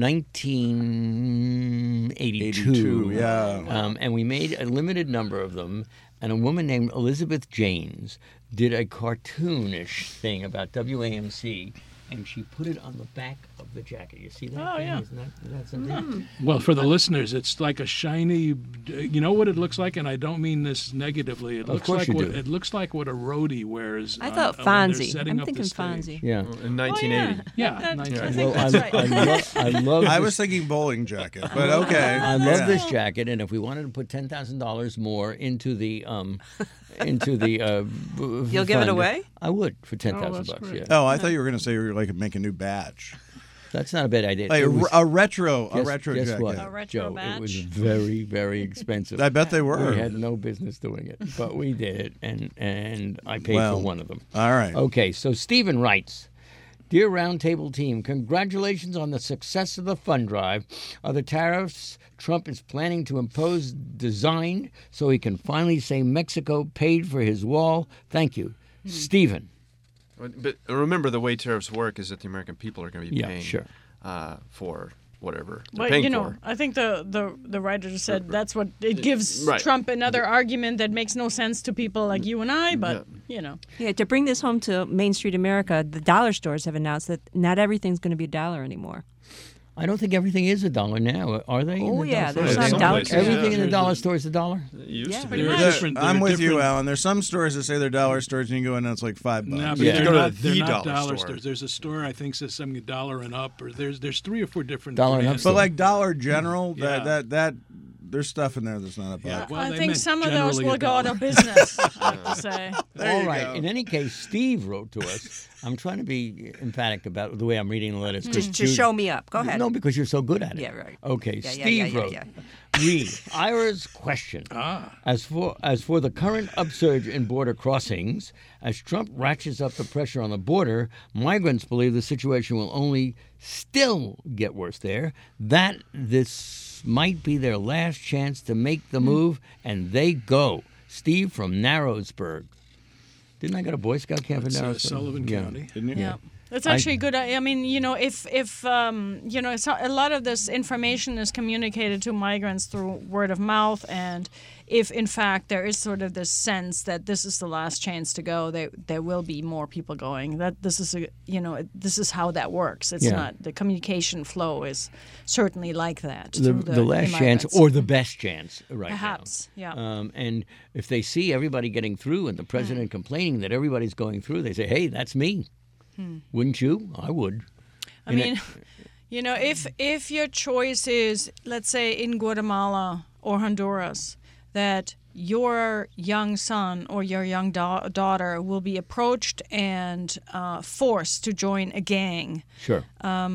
nineteen eighty-two. eighty-two, yeah. Um, and we made a limited number of them. And a woman named Elizabeth Janes did a cartoonish thing about W A M C. And she put it on the back of the jacket. You see that? Oh, thing? yeah. Isn't that, isn't that something? Mm. Well, for the listeners, it's like a shiny. You know what it looks like, and I don't mean this negatively. It Of looks course like you what do. it looks like what a roadie wears. I on- thought uh, when they're Fonzie. setting I'm up the thinking stage. Fonzie. Yeah. In nineteen eighty. Yeah, That- nineteen I eighty. think Well, that's I, right. I, love, I love I this- was thinking bowling jacket, but okay. I love Yeah. this jacket, and if we wanted to put ten thousand dollars more into the um, into the uh, b- You'll give it fund, away? I would for ten Oh, thousand that's bucks. great. Yeah, Oh, I thought you were going to say you were like make a new badge. that's not a bad idea. Like It a, was- a retro, a guess- retro guess jacket. what, A retro Joe? It was badge? very, very expensive. I bet they were. We had no business doing it, but we did it, and and I paid Well, for one of them. All right. Okay, so Stephen writes, Dear Roundtable team, congratulations on the success of the fund drive. Are the tariffs Trump is planning to impose designed so he can finally say Mexico paid for his wall? Thank you. Stephen. But remember, the way tariffs work is that the American people are going to be Yeah, paying sure. uh, for whatever they're But paying you know, for. I think the, the, the writer just said that's what it gives Right. Trump another argument that makes no sense to people like you and I. But you know, Yeah, to bring this home to Main Street America, the dollar stores have announced that not everything's going to be a dollar anymore. I don't think everything is a dollar now, are they? in Oh, the yeah, dollar there's store? some dollar places, Everything yeah. in the dollar store is a dollar? It used Yeah. to Pretty be. much. They're There- different. I'm they're with you, different- Alan. There's some stores that say they're dollar stores, and you go in and it's like five bucks. No, but Yeah. they're Go to not, the they're not dollar dollar store. stores. There's a store I think says something a dollar and up, or there's there's three or four different Dollar and up brands. But like Dollar General, Yeah. that that that there's stuff in there that's not a buck. Yeah, well, I they think meant some of those generally will a go out dollar. of business. I have to say. There All you right. go. In any case, Steve wrote to us. I'm trying to be emphatic about the way I'm reading the letters. 'cause Just to Jude- show me up. Go ahead. No, because you're so good at it. Yeah, right. Okay, Yeah, yeah, Steve yeah, yeah, wrote. yeah. Read Ira's question. Ah. As for as for the current upsurge in border crossings, as Trump ratchets up the pressure on the border, migrants believe the situation will only still get worse there. That this might be their last chance to make the move, and they go. Steve from Narrowsburg. Didn't I go to Boy Scout camp in It's, uh, Narrowsburg? Sullivan Yeah. County. Didn't you? Yeah. It's actually good. I I mean, you know, if if um, you know, it's not, a lot of this information is communicated to migrants through word of mouth, and if in fact there is sort of this sense that this is the last chance to go, there there will be more people going. That this is a you know this is how that works. It's Yeah. not the communication flow is certainly like that. The, through the, the last chance migrants. or the best chance right Perhaps, now. yeah. Um, and if they see everybody getting through and the president complaining that everybody's going through, they say, hey, that's me. Wouldn't you? I would. I And it- mean, you know, if if your choice is, let's say, in Guatemala or Honduras, that your young son or your young da- daughter will be approached and uh, forced to join a gang, Sure.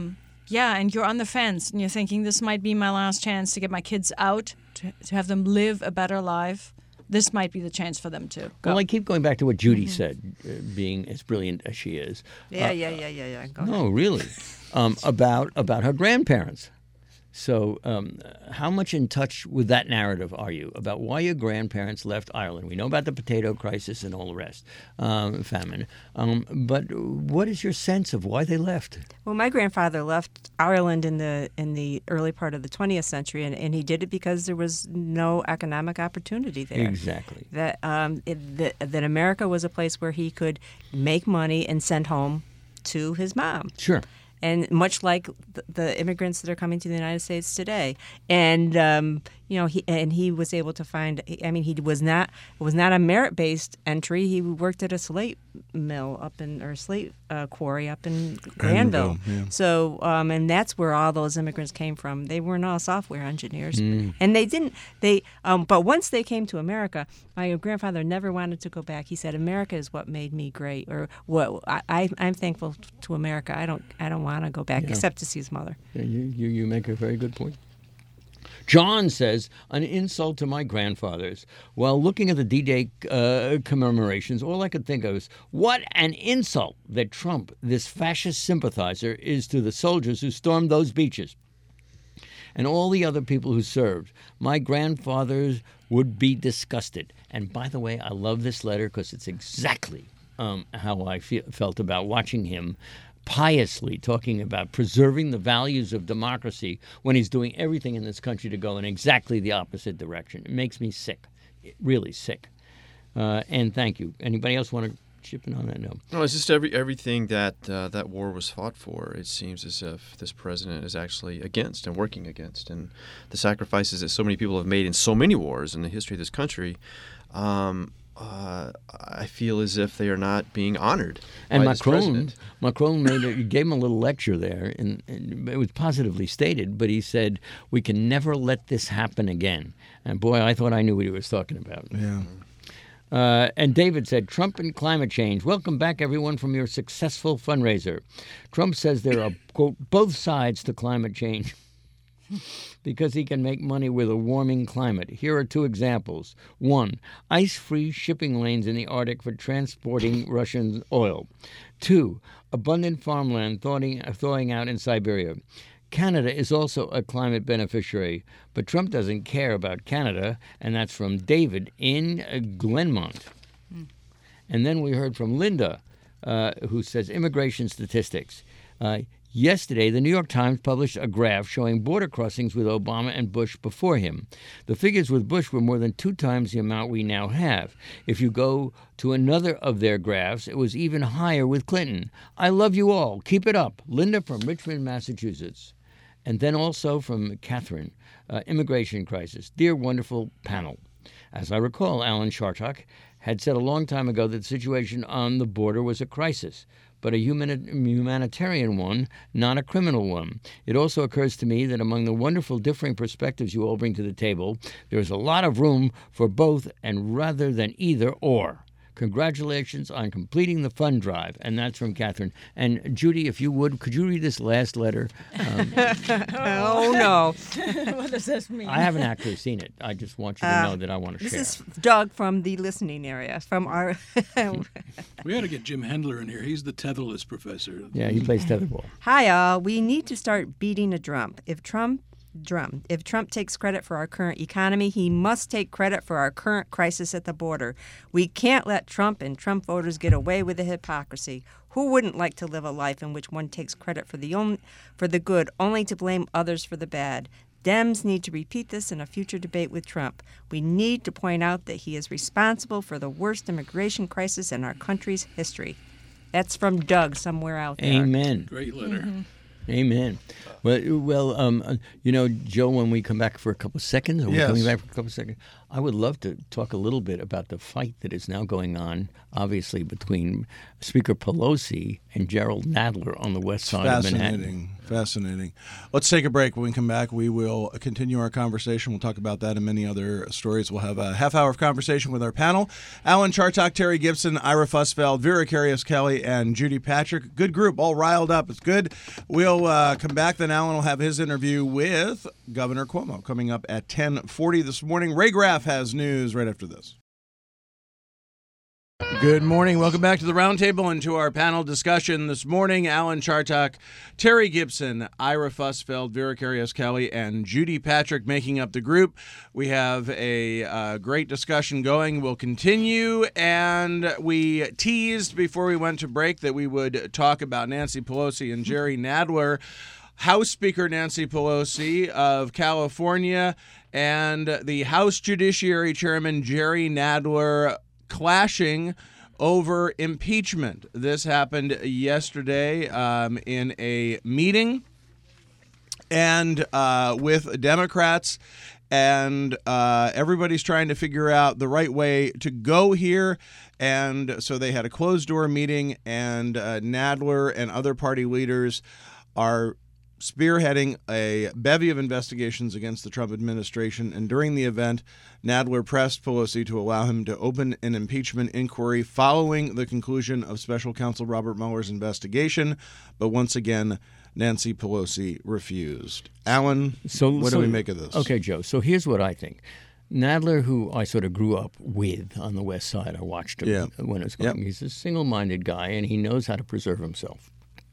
Yeah, and you're on the fence, and you're thinking, this might be my last chance to get my kids out, to, to have them live a better life. This might be the chance for them to go. Well, I keep going back to what Judy said, uh, being as brilliant as she is. Yeah, Uh, yeah, yeah, yeah, yeah. Go ahead. No, really, um, about about her grandparents. So, um, how much in touch with that narrative are you about why your grandparents left Ireland? We know about the potato crisis and all the rest, um, famine. Um, but what is your sense of why they left? Well, my grandfather left Ireland in the in the early part of the twentieth century, and, and he did it because there was no economic opportunity there. Exactly. That um, it, that, that America was a place where he could make money and send home to his mom. Sure. And much like the, the immigrants that are coming to the United States today, and um, you know, he and he was able to find. I mean, he was not it was not a merit-based entry. He worked at a slate mill up in or slate uh, quarry up in Granville. Granville, yeah. So, um, and that's where all those immigrants came from. They weren't all software engineers, Mm. and they didn't. They, um, but once they came to America, my grandfather never wanted to go back. He said, "America is what made me great," or "What I, I I'm thankful to America. I don't I don't want to go back Yeah. except to see his mother." You, you, you make a very good point. John says, an insult to my grandfathers. While looking at the D-Day uh, commemorations, all I could think of is, what an insult that Trump, this fascist sympathizer, is to the soldiers who stormed those beaches and all the other people who served. My grandfathers would be disgusted. And by the way, I love this letter because it's exactly um, how I feel, felt about watching him piously talking about preserving the values of democracy when he's doing everything in this country to go in exactly the opposite direction. It makes me sick, really sick. Uh, and thank you. Anybody else want to chip in on that? No. No, it's just every everything that uh, that war was fought for. It seems as if this president is actually against and working against, and the sacrifices that so many people have made in so many wars in the history of this country. Um, Uh, I feel as if they are not being honored And by this Macron, president. Macron made a, gave him a little lecture there, and, and it was positively stated. But he said, "We can never let this happen again." And boy, I thought I knew what he was talking about. Yeah. Uh, and David said, "Trump and climate change. Welcome back, everyone, from your successful fundraiser." Trump says there are, quote, both sides to climate change because he can make money with a warming climate. Here are two examples. One, ice-free shipping lanes in the Arctic for transporting Russian oil. Two, abundant farmland thawing, thawing out in Siberia. Canada is also a climate beneficiary, but Trump doesn't care about Canada, and that's from David in uh, Glenmont. Mm. And then we heard from Linda, uh, who says immigration statistics. Uh, Yesterday, the New York Times published a graph showing border crossings with Obama and Bush before him. The figures with Bush were more than two times the amount we now have. If you go to another of their graphs, it was even higher with Clinton. I love you all. Keep it up. Linda from Richmond, Massachusetts. And then also from Catherine, uh, immigration crisis. Dear wonderful panel. As I recall, Alan Chartock had said a long time ago that the situation on the border was a crisis, but a humani- humanitarian one, not a criminal one. It also occurs to me that among the wonderful differing perspectives you all bring to the table, there is a lot of room for both and rather than either or. Congratulations on completing the fund drive. And that's from Catherine. And Judy, if you would, could you read this last letter? Um, Oh, no. What does this mean? I haven't actually seen it. I just want you to know that I want to This share. is Doug from the listening area, from our... We ought to get Jim Hendler in here. He's the tetherless professor. Yeah, he plays tetherball. Hi, all. We need to start beating a drum. If Trump drum. If Trump takes credit for our current economy, he must take credit for our current crisis at the border. We can't let Trump and Trump voters get away with the hypocrisy. Who wouldn't like to live a life in which one takes credit for the only, for the good, only to blame others for the bad? Dems need to repeat this in a future debate with Trump. We need to point out that he is responsible for the worst immigration crisis in our country's history. That's from Doug somewhere out there. Amen. Great letter. Mm-hmm. Amen. Well, well, um, uh, you know, Joe, when we come back for a couple of seconds, are we Yes. coming back for a couple of seconds? I would love to talk a little bit about the fight that is now going on, obviously, between Speaker Pelosi and Gerald Nadler on the west side of Manhattan. Fascinating. Fascinating. Let's take a break. When we come back, we will continue our conversation. We'll talk about that and many other stories. We'll have a half hour of conversation with our panel. Alan Chartock, Terry Gibson, Ira Fussfeld, Vera Karius-Kelly, and Judy Patrick. Good group, all riled up. It's good. We'll uh, come back. Then Alan will have his interview with Governor Cuomo coming up at ten forty this morning. Ray Graff has news right after this. Good morning. Welcome back to the Roundtable and to our panel discussion this morning. Alan Chartock, Terry Gibson, Ira Fussfeld, Vera Karius-Kelly, and Judy Patrick making up the group. We have a uh, great discussion going. We'll continue, and we teased before we went to break that we would talk about Nancy Pelosi and Jerry Nadler. House Speaker Nancy Pelosi of California and the House Judiciary Chairman Jerry Nadler clashing over impeachment. This happened yesterday um, in a meeting and uh, with Democrats, and uh, everybody's trying to figure out the right way to go here. And so they had a closed-door meeting, and uh, Nadler and other party leaders are spearheading a bevy of investigations against the Trump administration. And during the event, Nadler pressed Pelosi to allow him to open an impeachment inquiry following the conclusion of Special Counsel Robert Mueller's investigation. But once again, Nancy Pelosi refused. Alan, so, what so, do we make of this? Okay, Joe. So here's what I think. Nadler, who I sort of grew up with on the West Side, I watched him yeah. when it was going. Yep. He's a single-minded guy, and he knows how to preserve himself.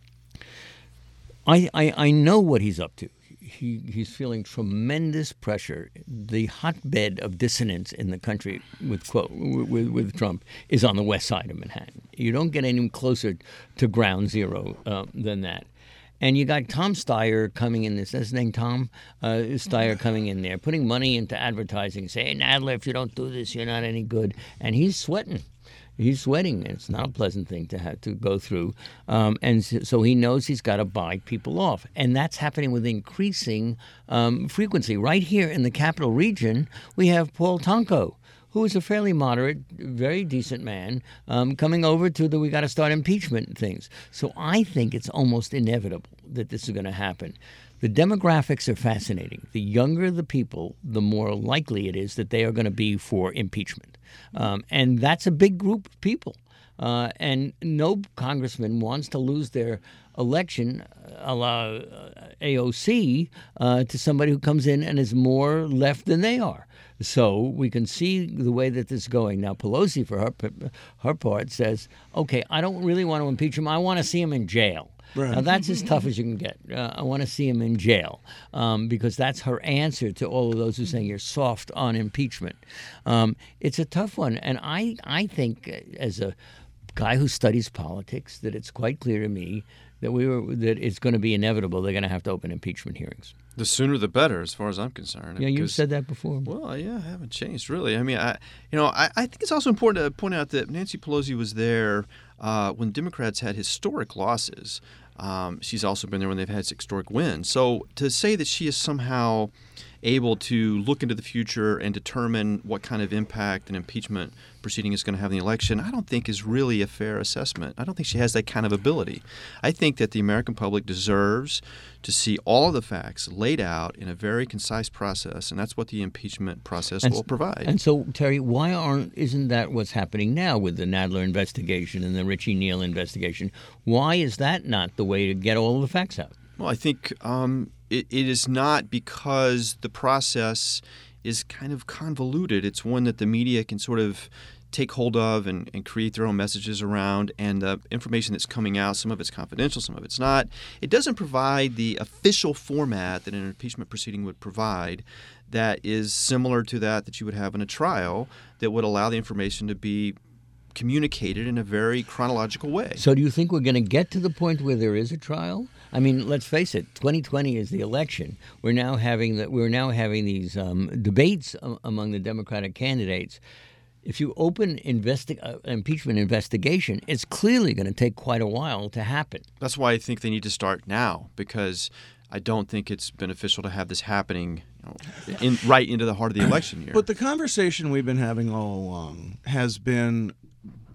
I, I, I know what he's up to. He, he's feeling tremendous pressure. The hotbed of dissonance in the country with, with, with Trump is on the west side of Manhattan. You don't get any closer to ground zero uh, than that. And you got Tom Steyer coming in. Is his name Tom uh, Steyer coming in there, putting money into advertising, saying, Nadler, if you don't do this, you're not any good. And he's sweating. He's sweating. It's not a pleasant thing to have to go through. Um, and so he knows he's got to buy people off. And that's happening with increasing um, frequency. Right here in the capital region, we have Paul Tonko, who is a fairly moderate, very decent man, um, coming over to the we got to start impeachment things. So I think it's almost inevitable that this is going to happen. The demographics are fascinating. The younger the people, the more likely it is that they are going to be for impeachment. Um, and that's a big group of people. Uh, and no congressman wants to lose their election, a la A O C, uh, to somebody who comes in and is more left than they are. So we can see the way that this is going. Now, Pelosi, for her, her part, says, okay, I don't really want to impeach him. I want to see him in jail. Right. Now, that's as tough as you can get. Uh, I want to see him in jail um, because that's her answer to all of those who are saying you're soft on impeachment. Um, it's a tough one. And I, I think, as a guy who studies politics, that it's quite clear to me that we were that it's going to be inevitable. They're going to have to open impeachment hearings. The sooner the better, as far as I'm concerned. Yeah, you've said that before. Well, yeah, I haven't changed, really. I mean, I, you know, I, I think it's also important to point out that Nancy Pelosi was there uh, when Democrats had historic losses. Um, she's also been there when they've had historic wins. So to say that she is somehow able to look into the future and determine what kind of impact an impeachment proceeding is going to have in the election, I don't think is really a fair assessment. I don't think she has that kind of ability. I think that the American public deserves to see all of the facts laid out in a very concise process, and that's what the impeachment process and, will provide. And so, Terry, why aren't isn't that what's happening now with the Nadler investigation and the Richie Neal investigation? Why is that not the way to get all of the facts out? Well, I think um, it, it is not because the process is kind of convoluted. It's one that the media can sort of take hold of and, and create their own messages around, and the information that's coming out, some of it's confidential, some of it's not. It doesn't provide the official format that an impeachment proceeding would provide that is similar to that that you would have in a trial that would allow the information to be communicated in a very chronological way. So do you think we're going to get to the point where there is a trial? I mean, let's face it, twenty twenty is the election. We're now having the, we're now having these um, debates among the Democratic candidates. If you open investi- uh, impeachment investigation, it's clearly going to take quite a while to happen. That's why I think they need to start now, because I don't think it's beneficial to have this happening you know, in, right into the heart of the election year. But the conversation we've been having all along has been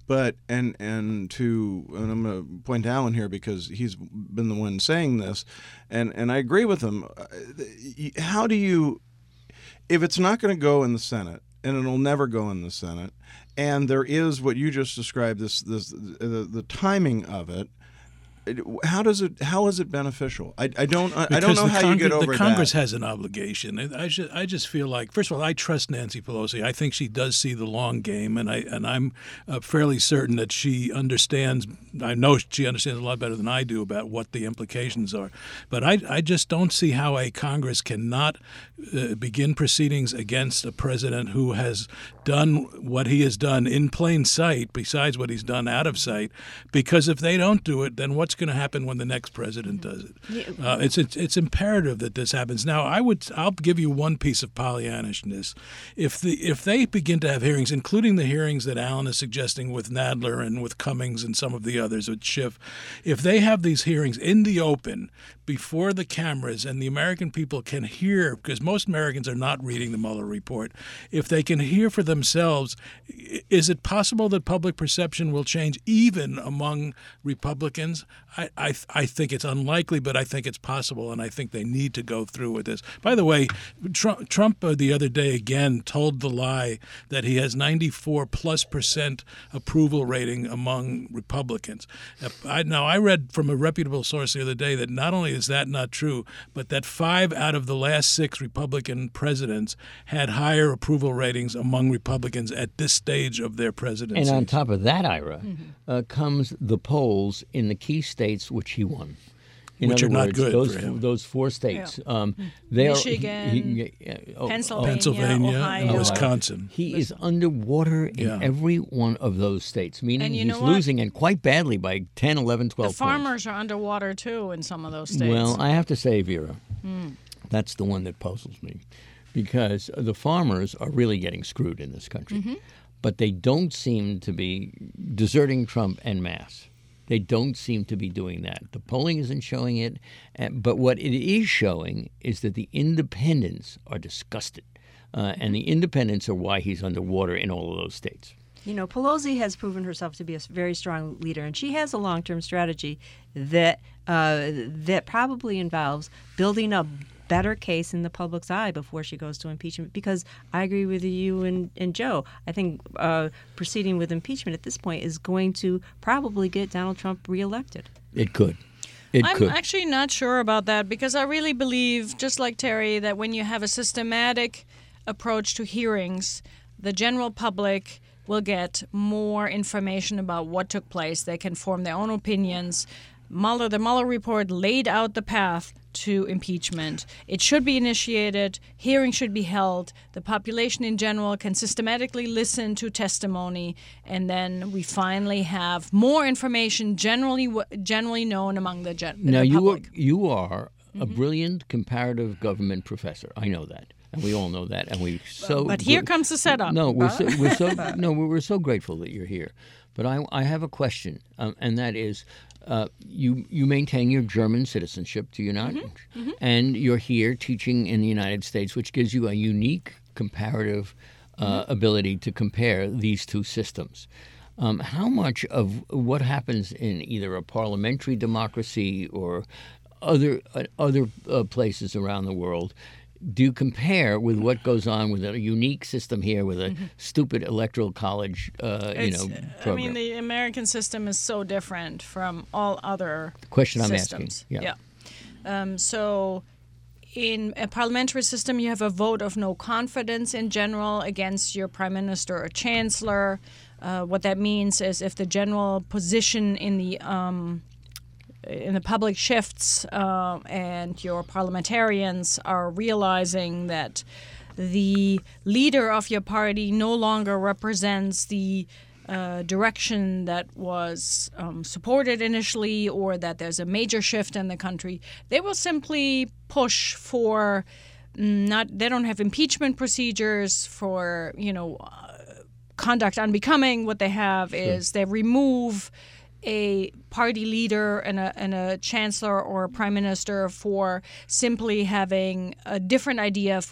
But and and to and I'm going to point to Alan here because he's been the one saying this, and and I agree with him. How do you, if it's not going to go in the Senate, and it'll never go in the Senate, and there is what you just described, this this the, the timing of it. How does it? How is it beneficial? I, I don't. I, I don't know how Congress, you get over the Congress that. has an obligation. I just, I just feel like, first of all, I trust Nancy Pelosi. I think she does see the long game, and I and I'm uh, fairly certain that she understands. I know she understands a lot better than I do about what the implications are. But I, I just don't see how a Congress cannot uh, begin proceedings against a president who has done what he has done in plain sight, besides what he's done out of sight. Because if they don't do it, then what's going to happen when the next president does it? Uh, it's, it's it's imperative that this happens. Now, I would I'll give you one piece of Pollyannishness. If the if they begin to have hearings, including the hearings that Alan is suggesting with Nadler and with Cummings and some of the others with Schiff, if they have these hearings in the open before the cameras and the American people can hear, because most Americans are not reading the Mueller report, if they can hear for themselves, is it possible that public perception will change even among Republicans? I, I, I think it's unlikely, but I think it's possible, and I think they need to go through with this. By the way, Trump, Trump uh, the other day again told the lie that he has ninety-four plus percent approval rating among Republicans. Uh, I, now, I read from a reputable source the other day that not only is that not true, but that five out of the last six Republican presidents had higher approval ratings among Republicans at this stage of their presidency. And on top of that, Ira, Mm-hmm. uh, comes the polls in the key states which he won. In Which other are not words, good those for him. those four states. Yeah. Um, they Michigan, are, he, he, oh, Pennsylvania, Pennsylvania Ohio. and Wisconsin. He is underwater in Yeah. every one of those states, meaning And you he's know what? losing and quite badly by ten, eleven, twelve The farmers are underwater too in some of those points. states. Well, I have to say, Vera, Hmm. that's the one that puzzles me because the farmers are really getting screwed in this country. Mm-hmm. But they don't seem to be deserting Trump en masse. They don't seem to be doing that. The polling isn't showing it. uh, But what it is showing is that the independents are disgusted. Uh, and the independents are why he's underwater in all of those states. You know, Pelosi has proven herself to be a very strong leader, and she has a long-term strategy that uh, that probably involves building a better case in the public's eye before she goes to impeachment. Because I agree with you and, and Joe. I think uh, proceeding with impeachment at this point is going to probably get Donald Trump reelected. It could. It I'm could. actually not sure about that because I really believe, just like Terry, that when you have a systematic approach to hearings, the general public will get more information about what took place. They can form their own opinions. Mueller, the Mueller report laid out the path to impeachment. It should be initiated. Hearings should be held. The population in general can systematically listen to testimony, and then we finally have more information generally generally known among the, gen- now, the you are, public. you are a Mm-hmm. brilliant comparative government professor. I know that. And we all know that. And we so But here gr- comes the setup. No, we're so, we're so no, we're so grateful that you're here. But I, I have a question, um, and that is, uh, you you maintain your German citizenship, do you not? Mm-hmm. Mm-hmm. And you're here teaching in the United States, which gives you a unique comparative uh, Mm-hmm. ability to compare these two systems. Um, how much of what happens in either a parliamentary democracy or other uh, other uh, places around the world do you compare with what goes on with a unique system here with a Mm-hmm. stupid electoral college, uh, you It's- know, I program? mean, the American system is so different from all other question I'm systems. asking. Yeah. Yeah. Um, so, in a parliamentary system, you have a vote of no confidence in general against your prime minister or chancellor. Uh, what that means is if the general position in the um, in the public shifts uh, and your parliamentarians are realizing that the leader of your party no longer represents the uh, direction that was um, supported initially, or that there's a major shift in the country, they will simply push for not. They don't have impeachment procedures for you know uh, conduct unbecoming. What they have is they remove a party leader and a, and a chancellor or a prime minister for simply having a different idea from what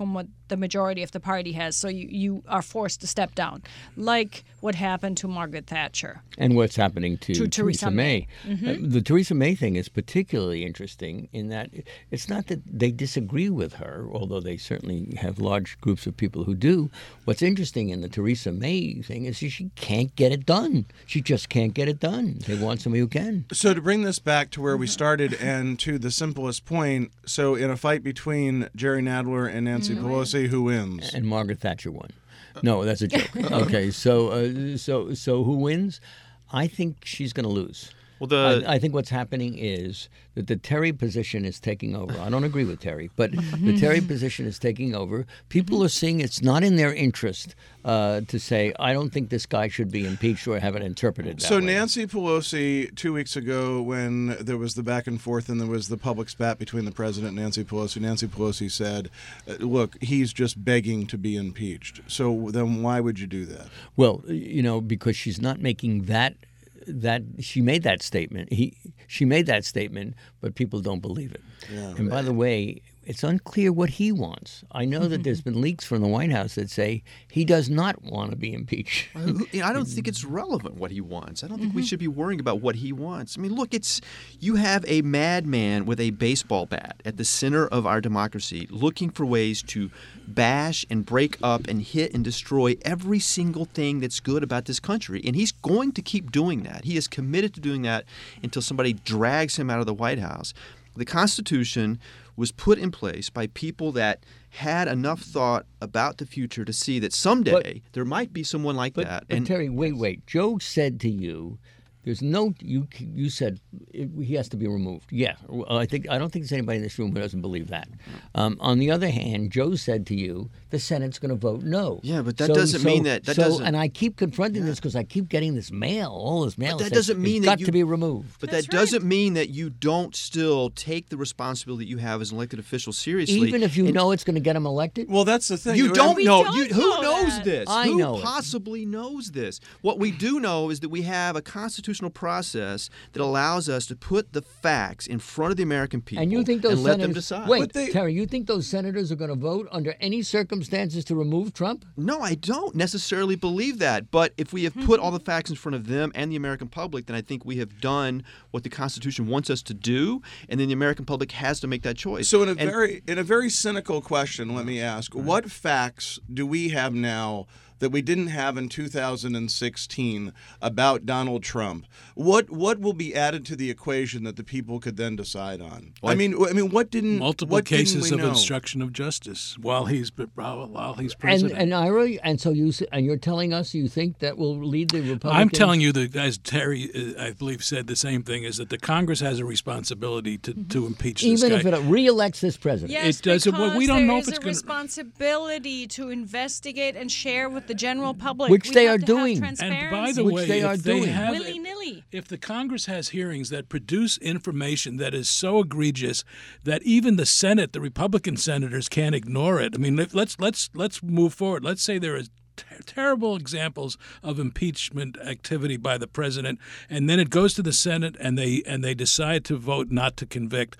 the majority of the party has, so you, you are forced to step down, like what happened to Margaret Thatcher. And what's happening to, To Theresa Theresa May. May. Mm-hmm. Uh, the Theresa May thing is particularly interesting in that it's not that they disagree with her, although they certainly have large groups of people who do. What's interesting in the Theresa May thing is she can't get it done. She just can't get it done. They want somebody who can. So to bring this back to where we started and to the simplest point, so in a fight between Jerry Nadler and Nancy Mm-hmm. Pelosi, who wins? And Margaret Thatcher won. No, that's a joke. Okay, so uh, so so who wins? I think she's going to lose. Well, the I, I think what's happening is that the Terry position is taking over. I don't agree with Terry, but the Terry position is taking over. People are seeing it's not in their interest uh, to say, I don't think this guy should be impeached or have it interpreted that So way. Nancy Pelosi, two weeks ago, when there was the back and forth and there was the public spat between the president and Nancy Pelosi, Nancy Pelosi said, look, he's just begging to be impeached. So then why would you do that? Well, you know, because she's not making that that she made that statement. He she made that statement, but people don't believe it. Yeah. And by the way, it's unclear what he wants. I know that there's been leaks from the White House that say he does not want to be impeached. I don't think it's relevant what he wants. I don't think we should be worrying about what he wants. I mean, look, it's you have a madman with a baseball bat at the center of our democracy looking for ways to bash and break up and hit and destroy every single thing that's good about this country. And he's going to keep doing that. He is committed to doing that until somebody drags him out of the White House. The Constitution was put in place by people that had enough thought about the future to see that someday But- there might be someone like But, that. but Terry, wait, wait. Joe said to you, "There's no." You you said it, he has to be removed. Yeah, well, I think I don't think there's anybody in this room who doesn't believe that. Um, on the other hand, Joe said to you, "The Senate's going to vote no." Yeah, but that doesn't mean that- that so, doesn't- And I keep confronting this because I keep getting this mail, all this mail. that says doesn't mean it's that got you- to be removed. But That's that doesn't mean that you don't still take the responsibility that you have as an elected official seriously. Even if you And know it's going to get him elected. Well, that's the thing. you don't We know. don't you, who know knows that. this? I who know it. possibly knows this? What we do know is that we have a constitutional process that allows us to put the facts in front of the American people And you think those and let senators? them decide. Wait, But they- Terry, you think those senators are going to vote under any circumstances to remove Trump? No, I don't necessarily believe that. But if we have put all the facts in front of them and the American public, then I think we have done what the Constitution wants us to do, and then the American public has to make that choice. So in a And- very in a very cynical question, let me ask: what facts do we have now that we didn't have in two thousand sixteen about Donald Trump? What what will be added to the equation that the people could then decide on? I mean, I mean, what didn't Multiple what didn't cases we of know? obstruction of justice while he's while he's And president. and Ira, and so you s- and you're telling us you think that will lead the Republicans? I'm telling you that, as Terry, uh, I believe, said the same thing, is that the Congress has a responsibility to, to impeach this even guy. if it re-elects this president. Yes, It doesn't- well, we because don't know there if is it's a gonna- responsibility to investigate and share with the general public, Which We they have are to doing. Have And And by transparency. the Which way, they if are they doing. have, willy-nilly. if the Congress has hearings that produce information that is so egregious that even the Senate, the Republican senators, can't ignore it. I mean, let- let's let's let's move forward. Let's say there is ter- terrible examples of impeachment activity by the president, and then it goes to the Senate, and they and they decide to vote not to convict.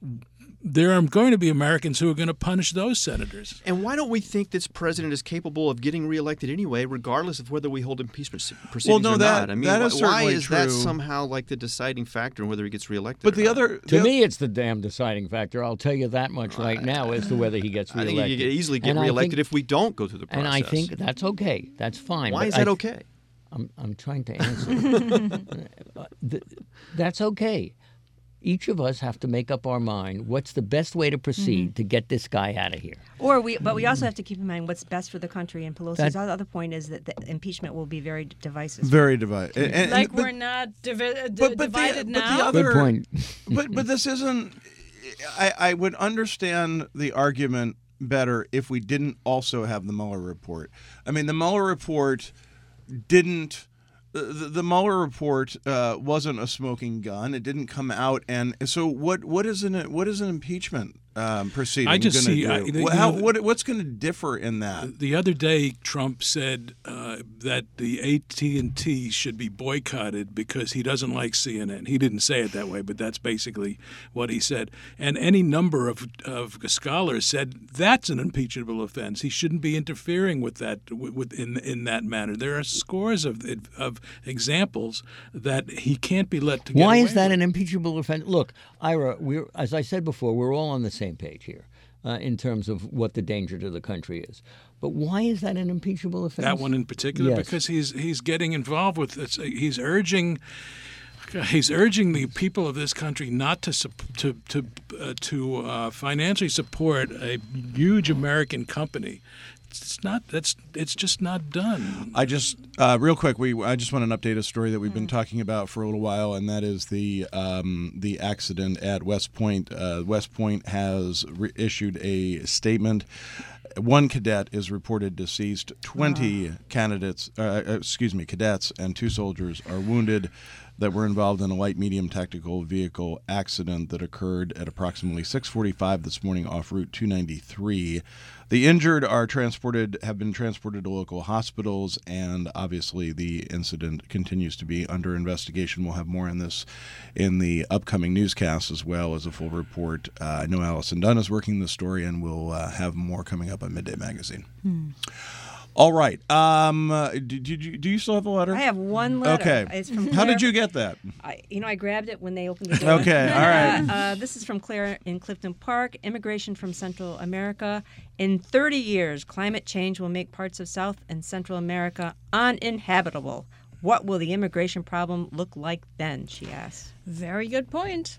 There are going to be Americans who are going to punish those senators. And why don't we think this president is capable of getting reelected anyway, regardless of whether we hold impeachment s- proceedings no, or that- not? I mean, that wh- is why certainly is that true. somehow like the deciding factor in whether he gets reelected? But or the not? other To the, me, it's the damn deciding factor. I'll tell you that much right now as to whether he gets I reelected. think you could easily get And I reelected think- if we don't go through the process. And I think that's okay. That's fine. why But is I that th- okay? I'm I'm trying to answer. Uh, th- that's okay. Each of us have to make up our mind what's the best way to proceed to get this guy out of here. Or we, but we also have to keep in mind what's best for the country. And Pelosi's That- other point is that the impeachment will be very divisive. very divided. And, and- Like but- we're not divi- uh, d- but- but the- divided but the now. other- Good point. but but this isn't. I, I would understand the argument better if we didn't also have the Mueller report. I mean, the Mueller report didn't. The, the Mueller report uh, wasn't a smoking gun. It didn't come out, and so what? What is an what is an impeachment? um, proceeding I just gonna see- do? I- the- Wha- you how, know, the- what, what's going to differ in that? The other day, Trump said uh, that the A T and T should be boycotted because he doesn't like C N N. He didn't say it that way, but that's basically what he said. And any number of, of scholars said that's an impeachable offense. He shouldn't be interfering with that with, in in that manner. There are scores of of examples that he can't be let to get Why away is that with. an impeachable offense? Look, Ira, we're, as I said before, we're all on the same page here uh, in terms of what the danger to the country is. But why is that an impeachable offense? That one in particular, Yes. because he's he's getting involved with this. He's urging. He's urging the people of this country not to sup- to to uh, to uh, financially support a huge American company. It's not. That's. It's just not done. I just uh, real quick. We I just want to update a story that we've been talking about for a little while, and that is the um, the accident at West Point. Uh, West Point has re- issued a statement. One cadet is reported deceased. Twenty candidates, uh, excuse me, cadets and two soldiers are wounded that were involved in a light medium tactical vehicle accident that occurred at approximately six forty-five this morning off Route two ninety-three. The injured are transported, have been transported to local hospitals, and obviously the incident continues to be under investigation. We'll have more on this in the upcoming newscast as well as a full report. Uh, I know Allison Dunn is working the story, and we'll uh, have more coming up on Midday Magazine. Hmm. All right. Um, uh, did you, do you still have a letter? I have one letter. Okay. It's from How Claire. did you get that? I, you know, I grabbed it when they opened the door. Okay, all right. Uh, uh, this is from Claire in Clifton Park. Immigration from Central America. In thirty years, climate change will make parts of South and Central America uninhabitable. What will the immigration problem look like then, she asks. Very good point.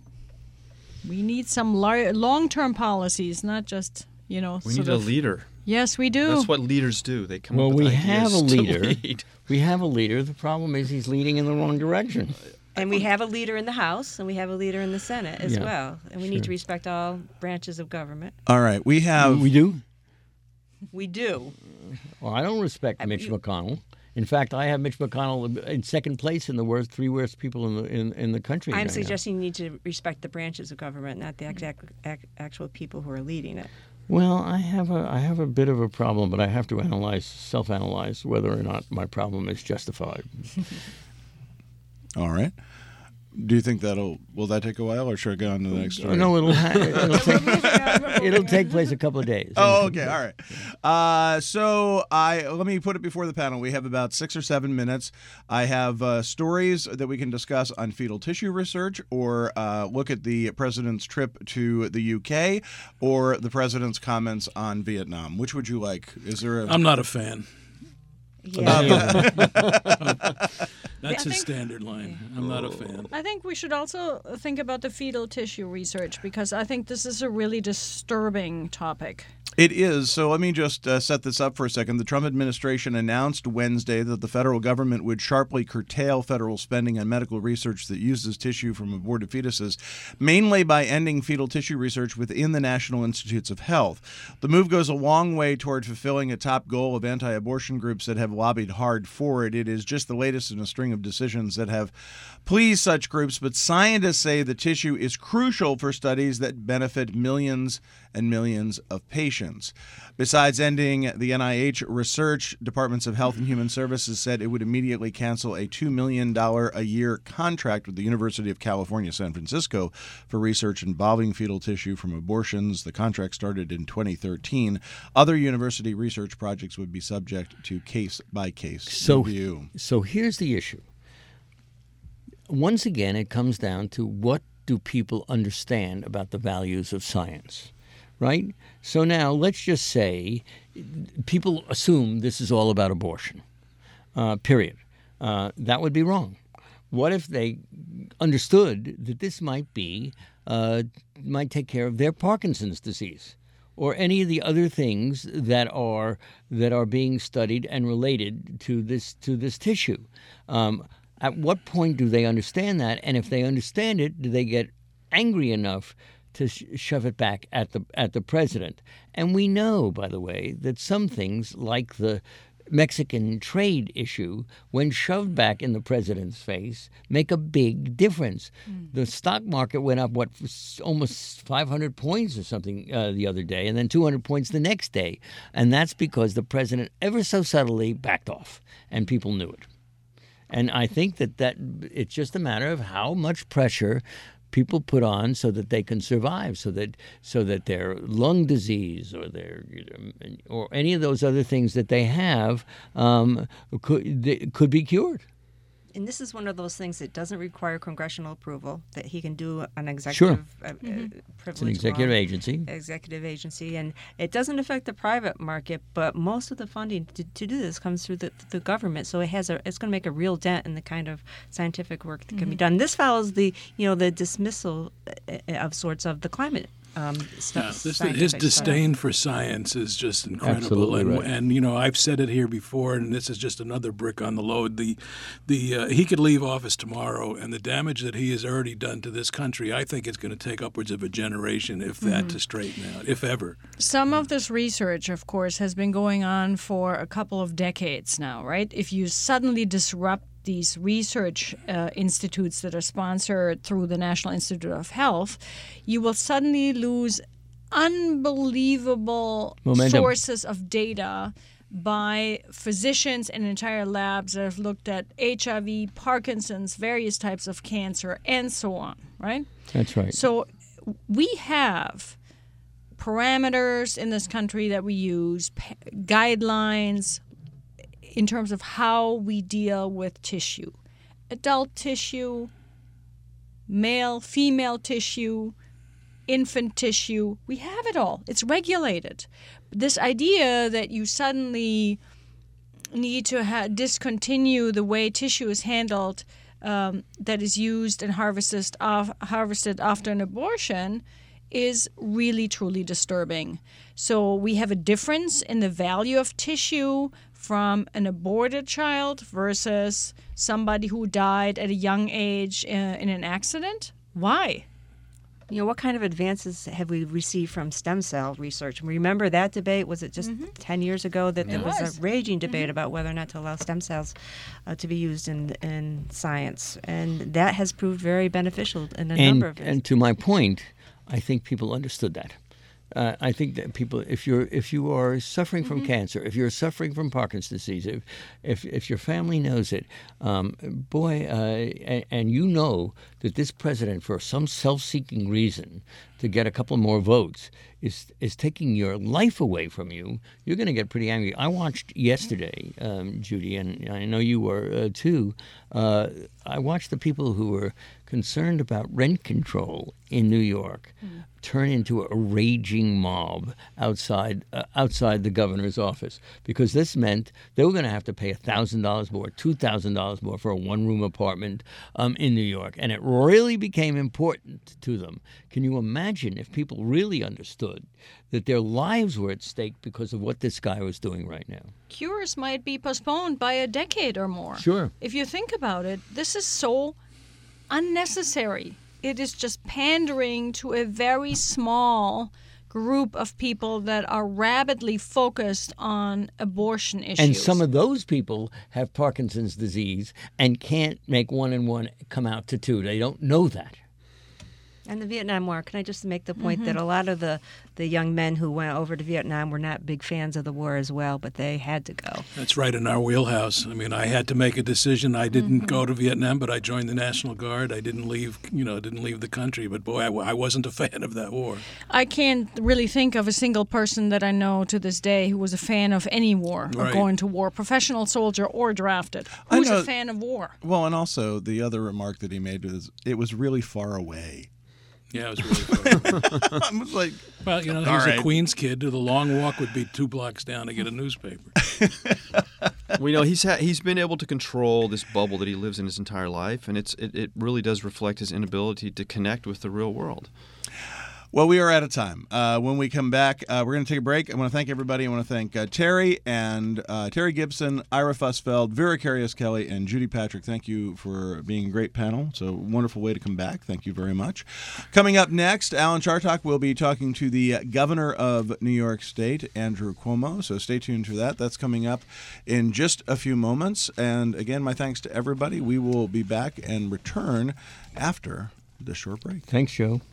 We need some lar- long-term policies, not just, you know, We sort need a of- leader. Yes, we do. That's what leaders do. They come Well, up with we ideas have a to leader. lead. We have a leader. The problem is he's leading in the wrong direction. And we have a leader in the House, and we have a leader in the Senate as Yeah, well. And we need to respect all branches of government. All right. We have. we do? We do. Well, I don't respect Mitch you- McConnell. In fact, I have Mitch McConnell in second place in the worst, three worst people in the in, in the country. I'm right now. suggesting you need to respect the branches of government, not the exact, ac- actual people who are leading it. Well, I have a I have a bit of a problem, but I have to analyze, self-analyze whether or not my problem is justified. All right. Do you think that'll will that take a while, or should I go on to the next story? No, it'll ha- it'll, take, it'll take place a couple of days. Oh, okay, all right. Uh, so I let me put it before the panel. We have about six or seven minutes. I have uh, stories that we can discuss on fetal tissue research, or uh, look at the president's trip to the U K, or the president's comments on Vietnam. Which would you like? Is there a I'm not a fan. Yeah. That's I his think- standard line. I'm not a fan. I think we should also think about the fetal tissue research because I think this is a really disturbing topic. It is. So let me just uh, set this up for a second. The Trump administration announced Wednesday that the federal government would sharply curtail federal spending on medical research that uses tissue from aborted fetuses, mainly by ending fetal tissue research within the National Institutes of Health. The move goes a long way toward fulfilling a top goal of anti-abortion groups that have lobbied hard for it. It is just the latest in a string of decisions that have pleased such groups, but scientists say the tissue is crucial for studies that benefit millions and millions of patients. Besides ending the N I H research, Departments of Health and Human Services said it would immediately cancel a two million dollars a year contract with the University of California, San Francisco for research involving fetal tissue from abortions. The contract started in twenty thirteen. Other university research projects would be subject to case-by-case So, review. so here's the issue. Once again, it comes down to what do people understand about the values of science, right? So now let's just say people assume this is all about abortion, uh, period. Uh, that would be wrong. What if they understood that this might be, uh, might take care of their Parkinson's disease? Or any of the other things that are that are being studied and related to this to this tissue. Um, at what point do they understand that? And if they understand it, do they get angry enough to sh- shove it back at the at the president? And we know, by the way, that some things like the Mexican trade issue, when shoved back in the president's face, make a big difference. Mm. The stock market went up, what, almost five hundred points or something uh, the other day, and then two hundred points the next day. And that's because the president ever so subtly backed off, and people knew it. And I think that, that it's just a matter of how much pressure people put on so that they can survive, so that so that their lung disease or their or any of those other things that they have um, could they, could be cured. And this is one of those things that doesn't require congressional approval, that he can do an executive sure. uh, mm-hmm. uh, privilege. It's an executive law, agency. Executive agency. And it doesn't affect the private market, but most of the funding to, to do this comes through the, the government. So it has a, it's going to make a real dent in the kind of scientific work that mm-hmm. can be done. This follows the, you know, the dismissal of sorts of the climate Um, yeah, this, his disdain stuff. for science is just incredible, Absolutely and, right. and you know I've said it here before, and this is just another brick on the load. The, the uh, he could leave office tomorrow, and the damage that he has already done to this country, I think it's going to take upwards of a generation, if that, mm-hmm. to straighten out, if ever. Some of this research, of course, has been going on for a couple of decades now, right? If you suddenly disrupt these research uh, institutes that are sponsored through the National Institute of Health, you will suddenly lose unbelievable Momentum. sources of data by physicians and entire labs that have looked at H I V, Parkinson's, various types of cancer, and so on, right? That's right. So we have parameters in this country that we use, pa- guidelines, in terms of how we deal with tissue. Adult tissue, male, female tissue, infant tissue. We have it all. It's regulated. This idea that you suddenly need to ha- discontinue the way tissue is handled um, that is used and harvested, off, harvested after an abortion is really, truly disturbing. So we have a difference in the value of tissue from an aborted child versus somebody who died at a young age uh, in an accident? Why? You know, what kind of advances have we received from stem cell research? Remember that debate? Was it just mm-hmm. ten years ago that there was. was a raging debate mm-hmm. about whether or not to allow stem cells uh, to be used in in science? And that has proved very beneficial in a and, number of ways. And to my point, I think people understood that. Uh, I think that people, if you're if you are suffering from mm-hmm. cancer, if you're suffering from Parkinson's disease, if if, if your family knows it, um, boy, uh, and, and you know that this president, for some self-seeking reason, to get a couple more votes, is is taking your life away from you, you're going to get pretty angry. I watched yesterday, um, Judy, and I know you were uh, too. Uh, I watched the people who were concerned about rent control in New York mm. turn into a raging mob outside uh, outside the governor's office, because this meant they were going to have to pay one thousand dollars more, two thousand dollars more for a one-room apartment um, in New York. And it really became important to them. Can you imagine if people really understood that their lives were at stake because of what this guy was doing right now? Cures might be postponed by a decade or more. Sure. If you think about it, this is so unnecessary. It is just pandering to a very small group of people that are rabidly focused on abortion issues. And some of those people have Parkinson's disease and can't make one and one come out to two. They don't know that. And the Vietnam War, can I just make the point mm-hmm. that a lot of the, the young men who went over to Vietnam were not big fans of the war as well, but they had to go. That's right, in our wheelhouse. I mean, I had to make a decision. I didn't mm-hmm. go to Vietnam, but I joined the National Guard. I didn't leave, you know, didn't leave the country. But boy, I, I wasn't a fan of that war. I can't really think of a single person that I know to this day who was a fan of any war or Right. going to war, professional soldier or drafted. Who's a fan of war? Well, and also the other remark that he made was it was really far away. Yeah, it was really fun. I was like, well, you know, he all was right. a Queens kid. The long walk would be two blocks down to get a newspaper. We know he's ha- he's been able to control this bubble that he lives in his entire life, and it's it, it really does reflect his inability to connect with the real world. Well, we are out of time. Uh, when we come back, uh, we're going to take a break. I want to thank everybody. I want to thank uh, Terry and uh, Terry Gibson, Ira Fussfeld, Vera Carius-Kelly, and Judy Patrick. Thank you for being a great panel. It's a wonderful way to come back. Thank you very much. Coming up next, Alan Chartock will be talking to the governor of New York State, Andrew Cuomo. So stay tuned for that. That's coming up in just a few moments. And again, my thanks to everybody. We will be back and return after this short break. Thanks, Joe.